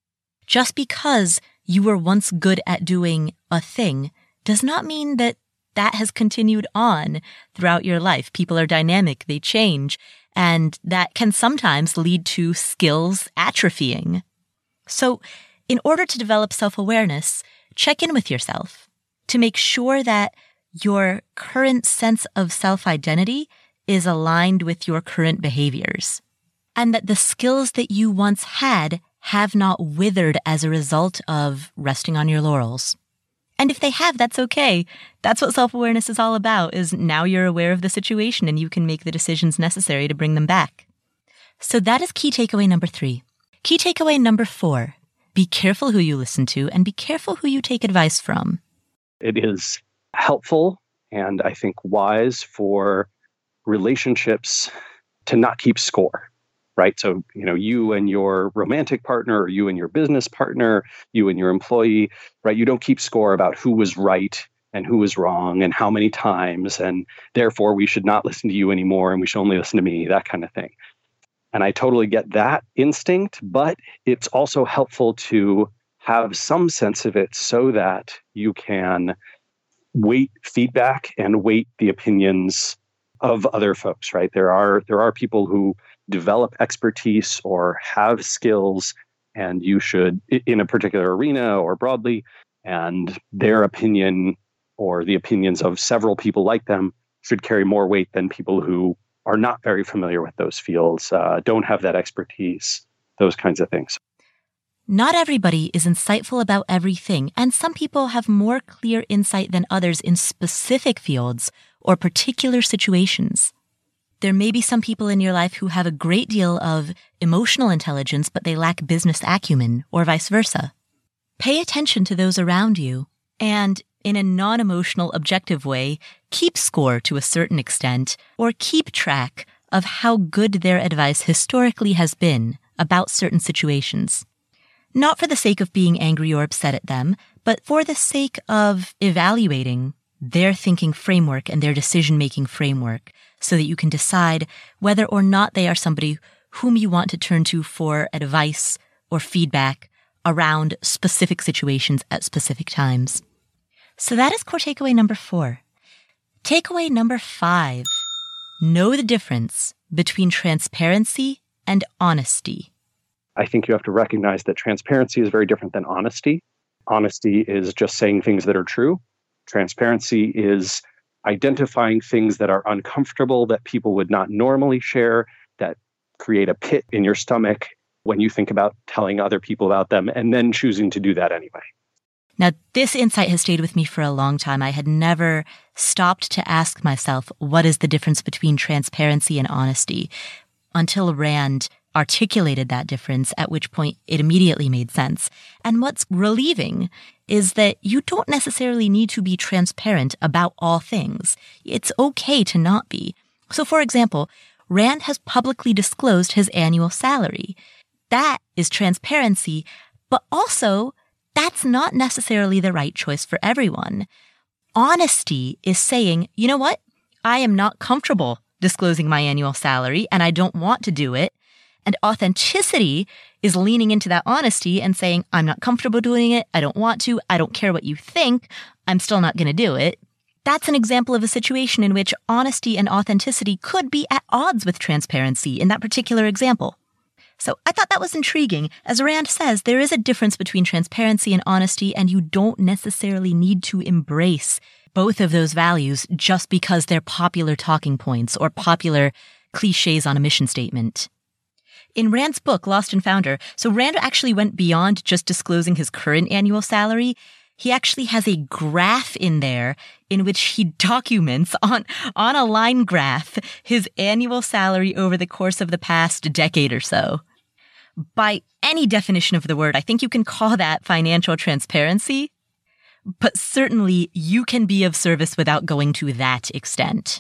Just because you were once good at doing a thing does not mean that that has continued on throughout your life. People are dynamic, they change, and that can sometimes lead to skills atrophying. So, in order to develop self-awareness, check in with yourself to make sure that your current sense of self-identity is aligned with your current behaviors, and that the skills that you once had have not withered as a result of resting on your laurels. And if they have, that's okay. That's what self-awareness is all about, is now you're aware of the situation and you can make the decisions necessary to bring them back. So that is key takeaway number three. Key takeaway number four, be careful who you listen to and be careful who you take advice from.
It is helpful and I think wise for relationships to not keep score. Right. So, you know, you and your romantic partner or you and your business partner, you and your employee, right? You don't keep score about who was right and who was wrong and how many times. And therefore, we should not listen to you anymore and we should only listen to me, that kind of thing. And I totally get that instinct, but it's also helpful to have some sense of it so that you can weight feedback and weight the opinions of other folks, right? There are there are people who develop expertise or have skills, and you should, in a particular arena or broadly, and their opinion or the opinions of several people like them should carry more weight than people who are not very familiar with those fields, uh, don't have that expertise, those kinds of things.
Not everybody is insightful about everything, and some people have more clear insight than others in specific fields or particular situations. There may be some people in your life who have a great deal of emotional intelligence, but they lack business acumen, or vice versa. Pay attention to those around you, and in a non-emotional, objective way, keep score to a certain extent, or keep track of how good their advice historically has been about certain situations. Not for the sake of being angry or upset at them, but for the sake of evaluating their thinking framework and their decision-making framework, so that you can decide whether or not they are somebody whom you want to turn to for advice or feedback around specific situations at specific times. So that is core takeaway number four. Takeaway number five, know the difference between transparency and honesty.
I think you have to recognize that transparency is very different than honesty. Honesty is just saying things that are true. Transparency is identifying things that are uncomfortable that people would not normally share, that create a pit in your stomach when you think about telling other people about them, and then choosing to do that anyway.
Now, this insight has stayed with me for a long time. I had never stopped to ask myself, what is the difference between transparency and honesty? Until Rand articulated that difference, at which point it immediately made sense. And what's relieving is that you don't necessarily need to be transparent about all things. It's okay to not be. So, for example, Rand has publicly disclosed his annual salary. That is transparency, but also that's not necessarily the right choice for everyone. Honesty is saying, you know what? I am not comfortable disclosing my annual salary, and I don't want to do it. And authenticity is leaning into that honesty and saying, I'm not comfortable doing it. I don't want to. I don't care what you think. I'm still not going to do it. That's an example of a situation in which honesty and authenticity could be at odds with transparency in that particular example. So I thought that was intriguing. As Rand says, there is a difference between transparency and honesty, and you don't necessarily need to embrace both of those values just because they're popular talking points or popular cliches on a mission statement. In Rand's book, Lost and Founder, so Rand actually went beyond just disclosing his current annual salary. He actually has a graph in there in which he documents on, on a line graph his annual salary over the course of the past decade or so. By any definition of the word, I think you can call that financial transparency, but certainly you can be of service without going to that extent.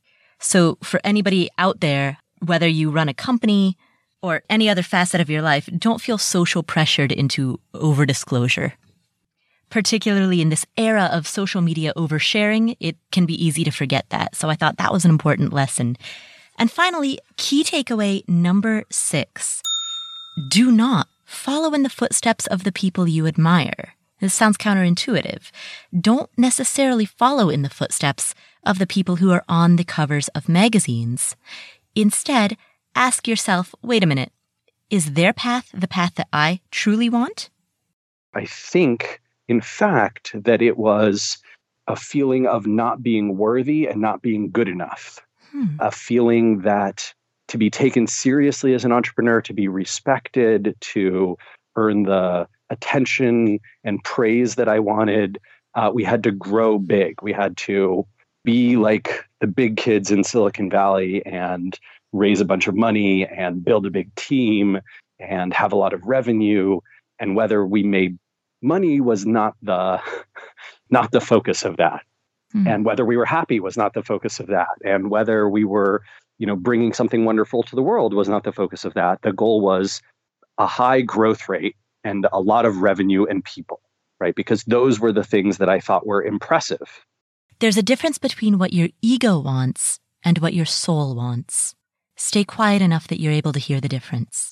So for anybody out there, whether you run a company or any other facet of your life, don't feel social pressured into over-disclosure. Particularly in this era of social media oversharing, it can be easy to forget that. So I thought that was an important lesson. And finally, key takeaway number six. Do not follow in the footsteps of the people you admire. This sounds counterintuitive. Don't necessarily follow in the footsteps of the people who are on the covers of magazines. Instead, ask yourself, wait a minute, is their path the path that I truly want?
I think, in fact, that it was a feeling of not being worthy and not being good enough. Hmm. A feeling that to be taken seriously as an entrepreneur, to be respected, to earn the attention and praise that I wanted, uh, we had to grow big. We had to be like the big kids in Silicon Valley and raise a bunch of money and build a big team and have a lot of revenue. And whether we made money was not the not the focus of that. Mm. And whether we were happy was not the focus of that. And whether we were, you know, bringing something wonderful to the world was not the focus of that. The goal was a high growth rate and a lot of revenue and people, right? Because those were the things that I thought were impressive.
There's a difference between what your ego wants and what your soul wants. Stay quiet enough that you're able to hear the difference.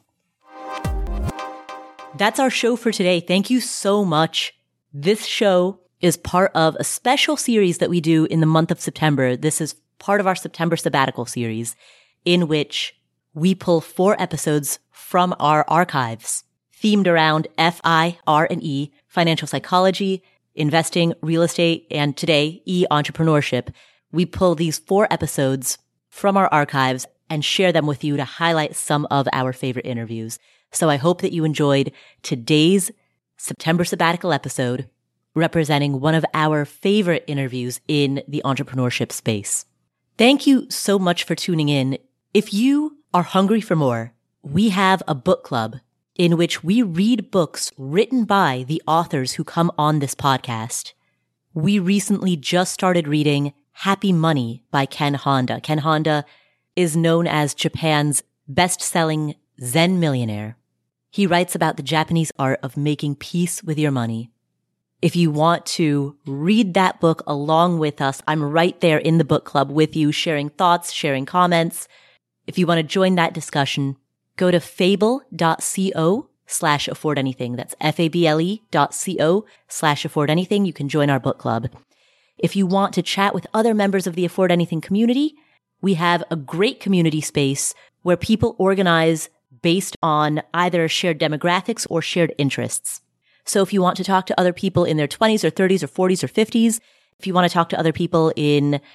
That's our show for today. Thank you so much. This show is part of a special series that we do in the month of September. This is part of our September sabbatical series in which we pull four episodes from our archives themed around F I R and E, financial psychology, investing, real estate, and today, e-entrepreneurship. We pull these four episodes from our archives and share them with you to highlight some of our favorite interviews. So I hope that you enjoyed today's September sabbatical episode representing one of our favorite interviews in the entrepreneurship space. Thank you so much for tuning in. If you are hungry for more, we have a book club in which we read books written by the authors who come on this podcast. We recently just started reading Happy Money by Ken Honda. Ken Honda is known as Japan's best-selling Zen millionaire. He writes about the Japanese art of making peace with your money. If you want to read that book along with us, I'm right there in the book club with you, sharing thoughts, sharing comments. If you want to join that discussion, go to fable.co slash afford anything. That's F-A-B-L-E dot C-O slash afford anything. You can join our book club. If you want to chat with other members of the Afford Anything community, we have a great community space where people organize based on either shared demographics or shared interests. So if you want to talk to other people in their twenties or thirties or forties or fifties, if you want to talk to other people in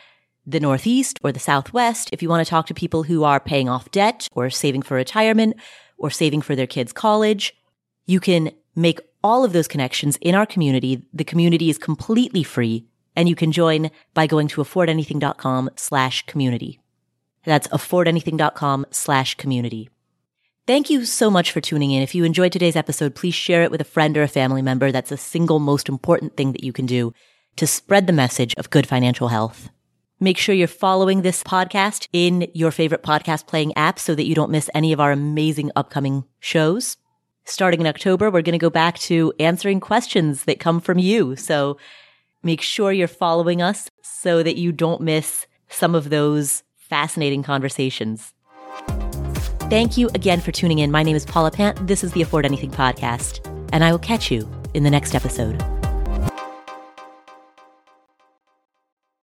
the Northeast or the Southwest, if you want to talk to people who are paying off debt or saving for retirement or saving for their kids' college, you can make all of those connections in our community. The community is completely free, and you can join by going to affordanything.com slash community. That's affordanything.com slash community. Thank you so much for tuning in. If you enjoyed today's episode, please share it with a friend or a family member. That's the single most important thing that you can do to spread the message of good financial health. Make sure you're following this podcast in your favorite podcast playing app so that you don't miss any of our amazing upcoming shows. Starting in October, we're going to go back to answering questions that come from you. So make sure you're following us so that you don't miss some of those fascinating conversations. Thank you again for tuning in. My name is Paula Pant. This is the Afford Anything podcast, and I will catch you in the next episode.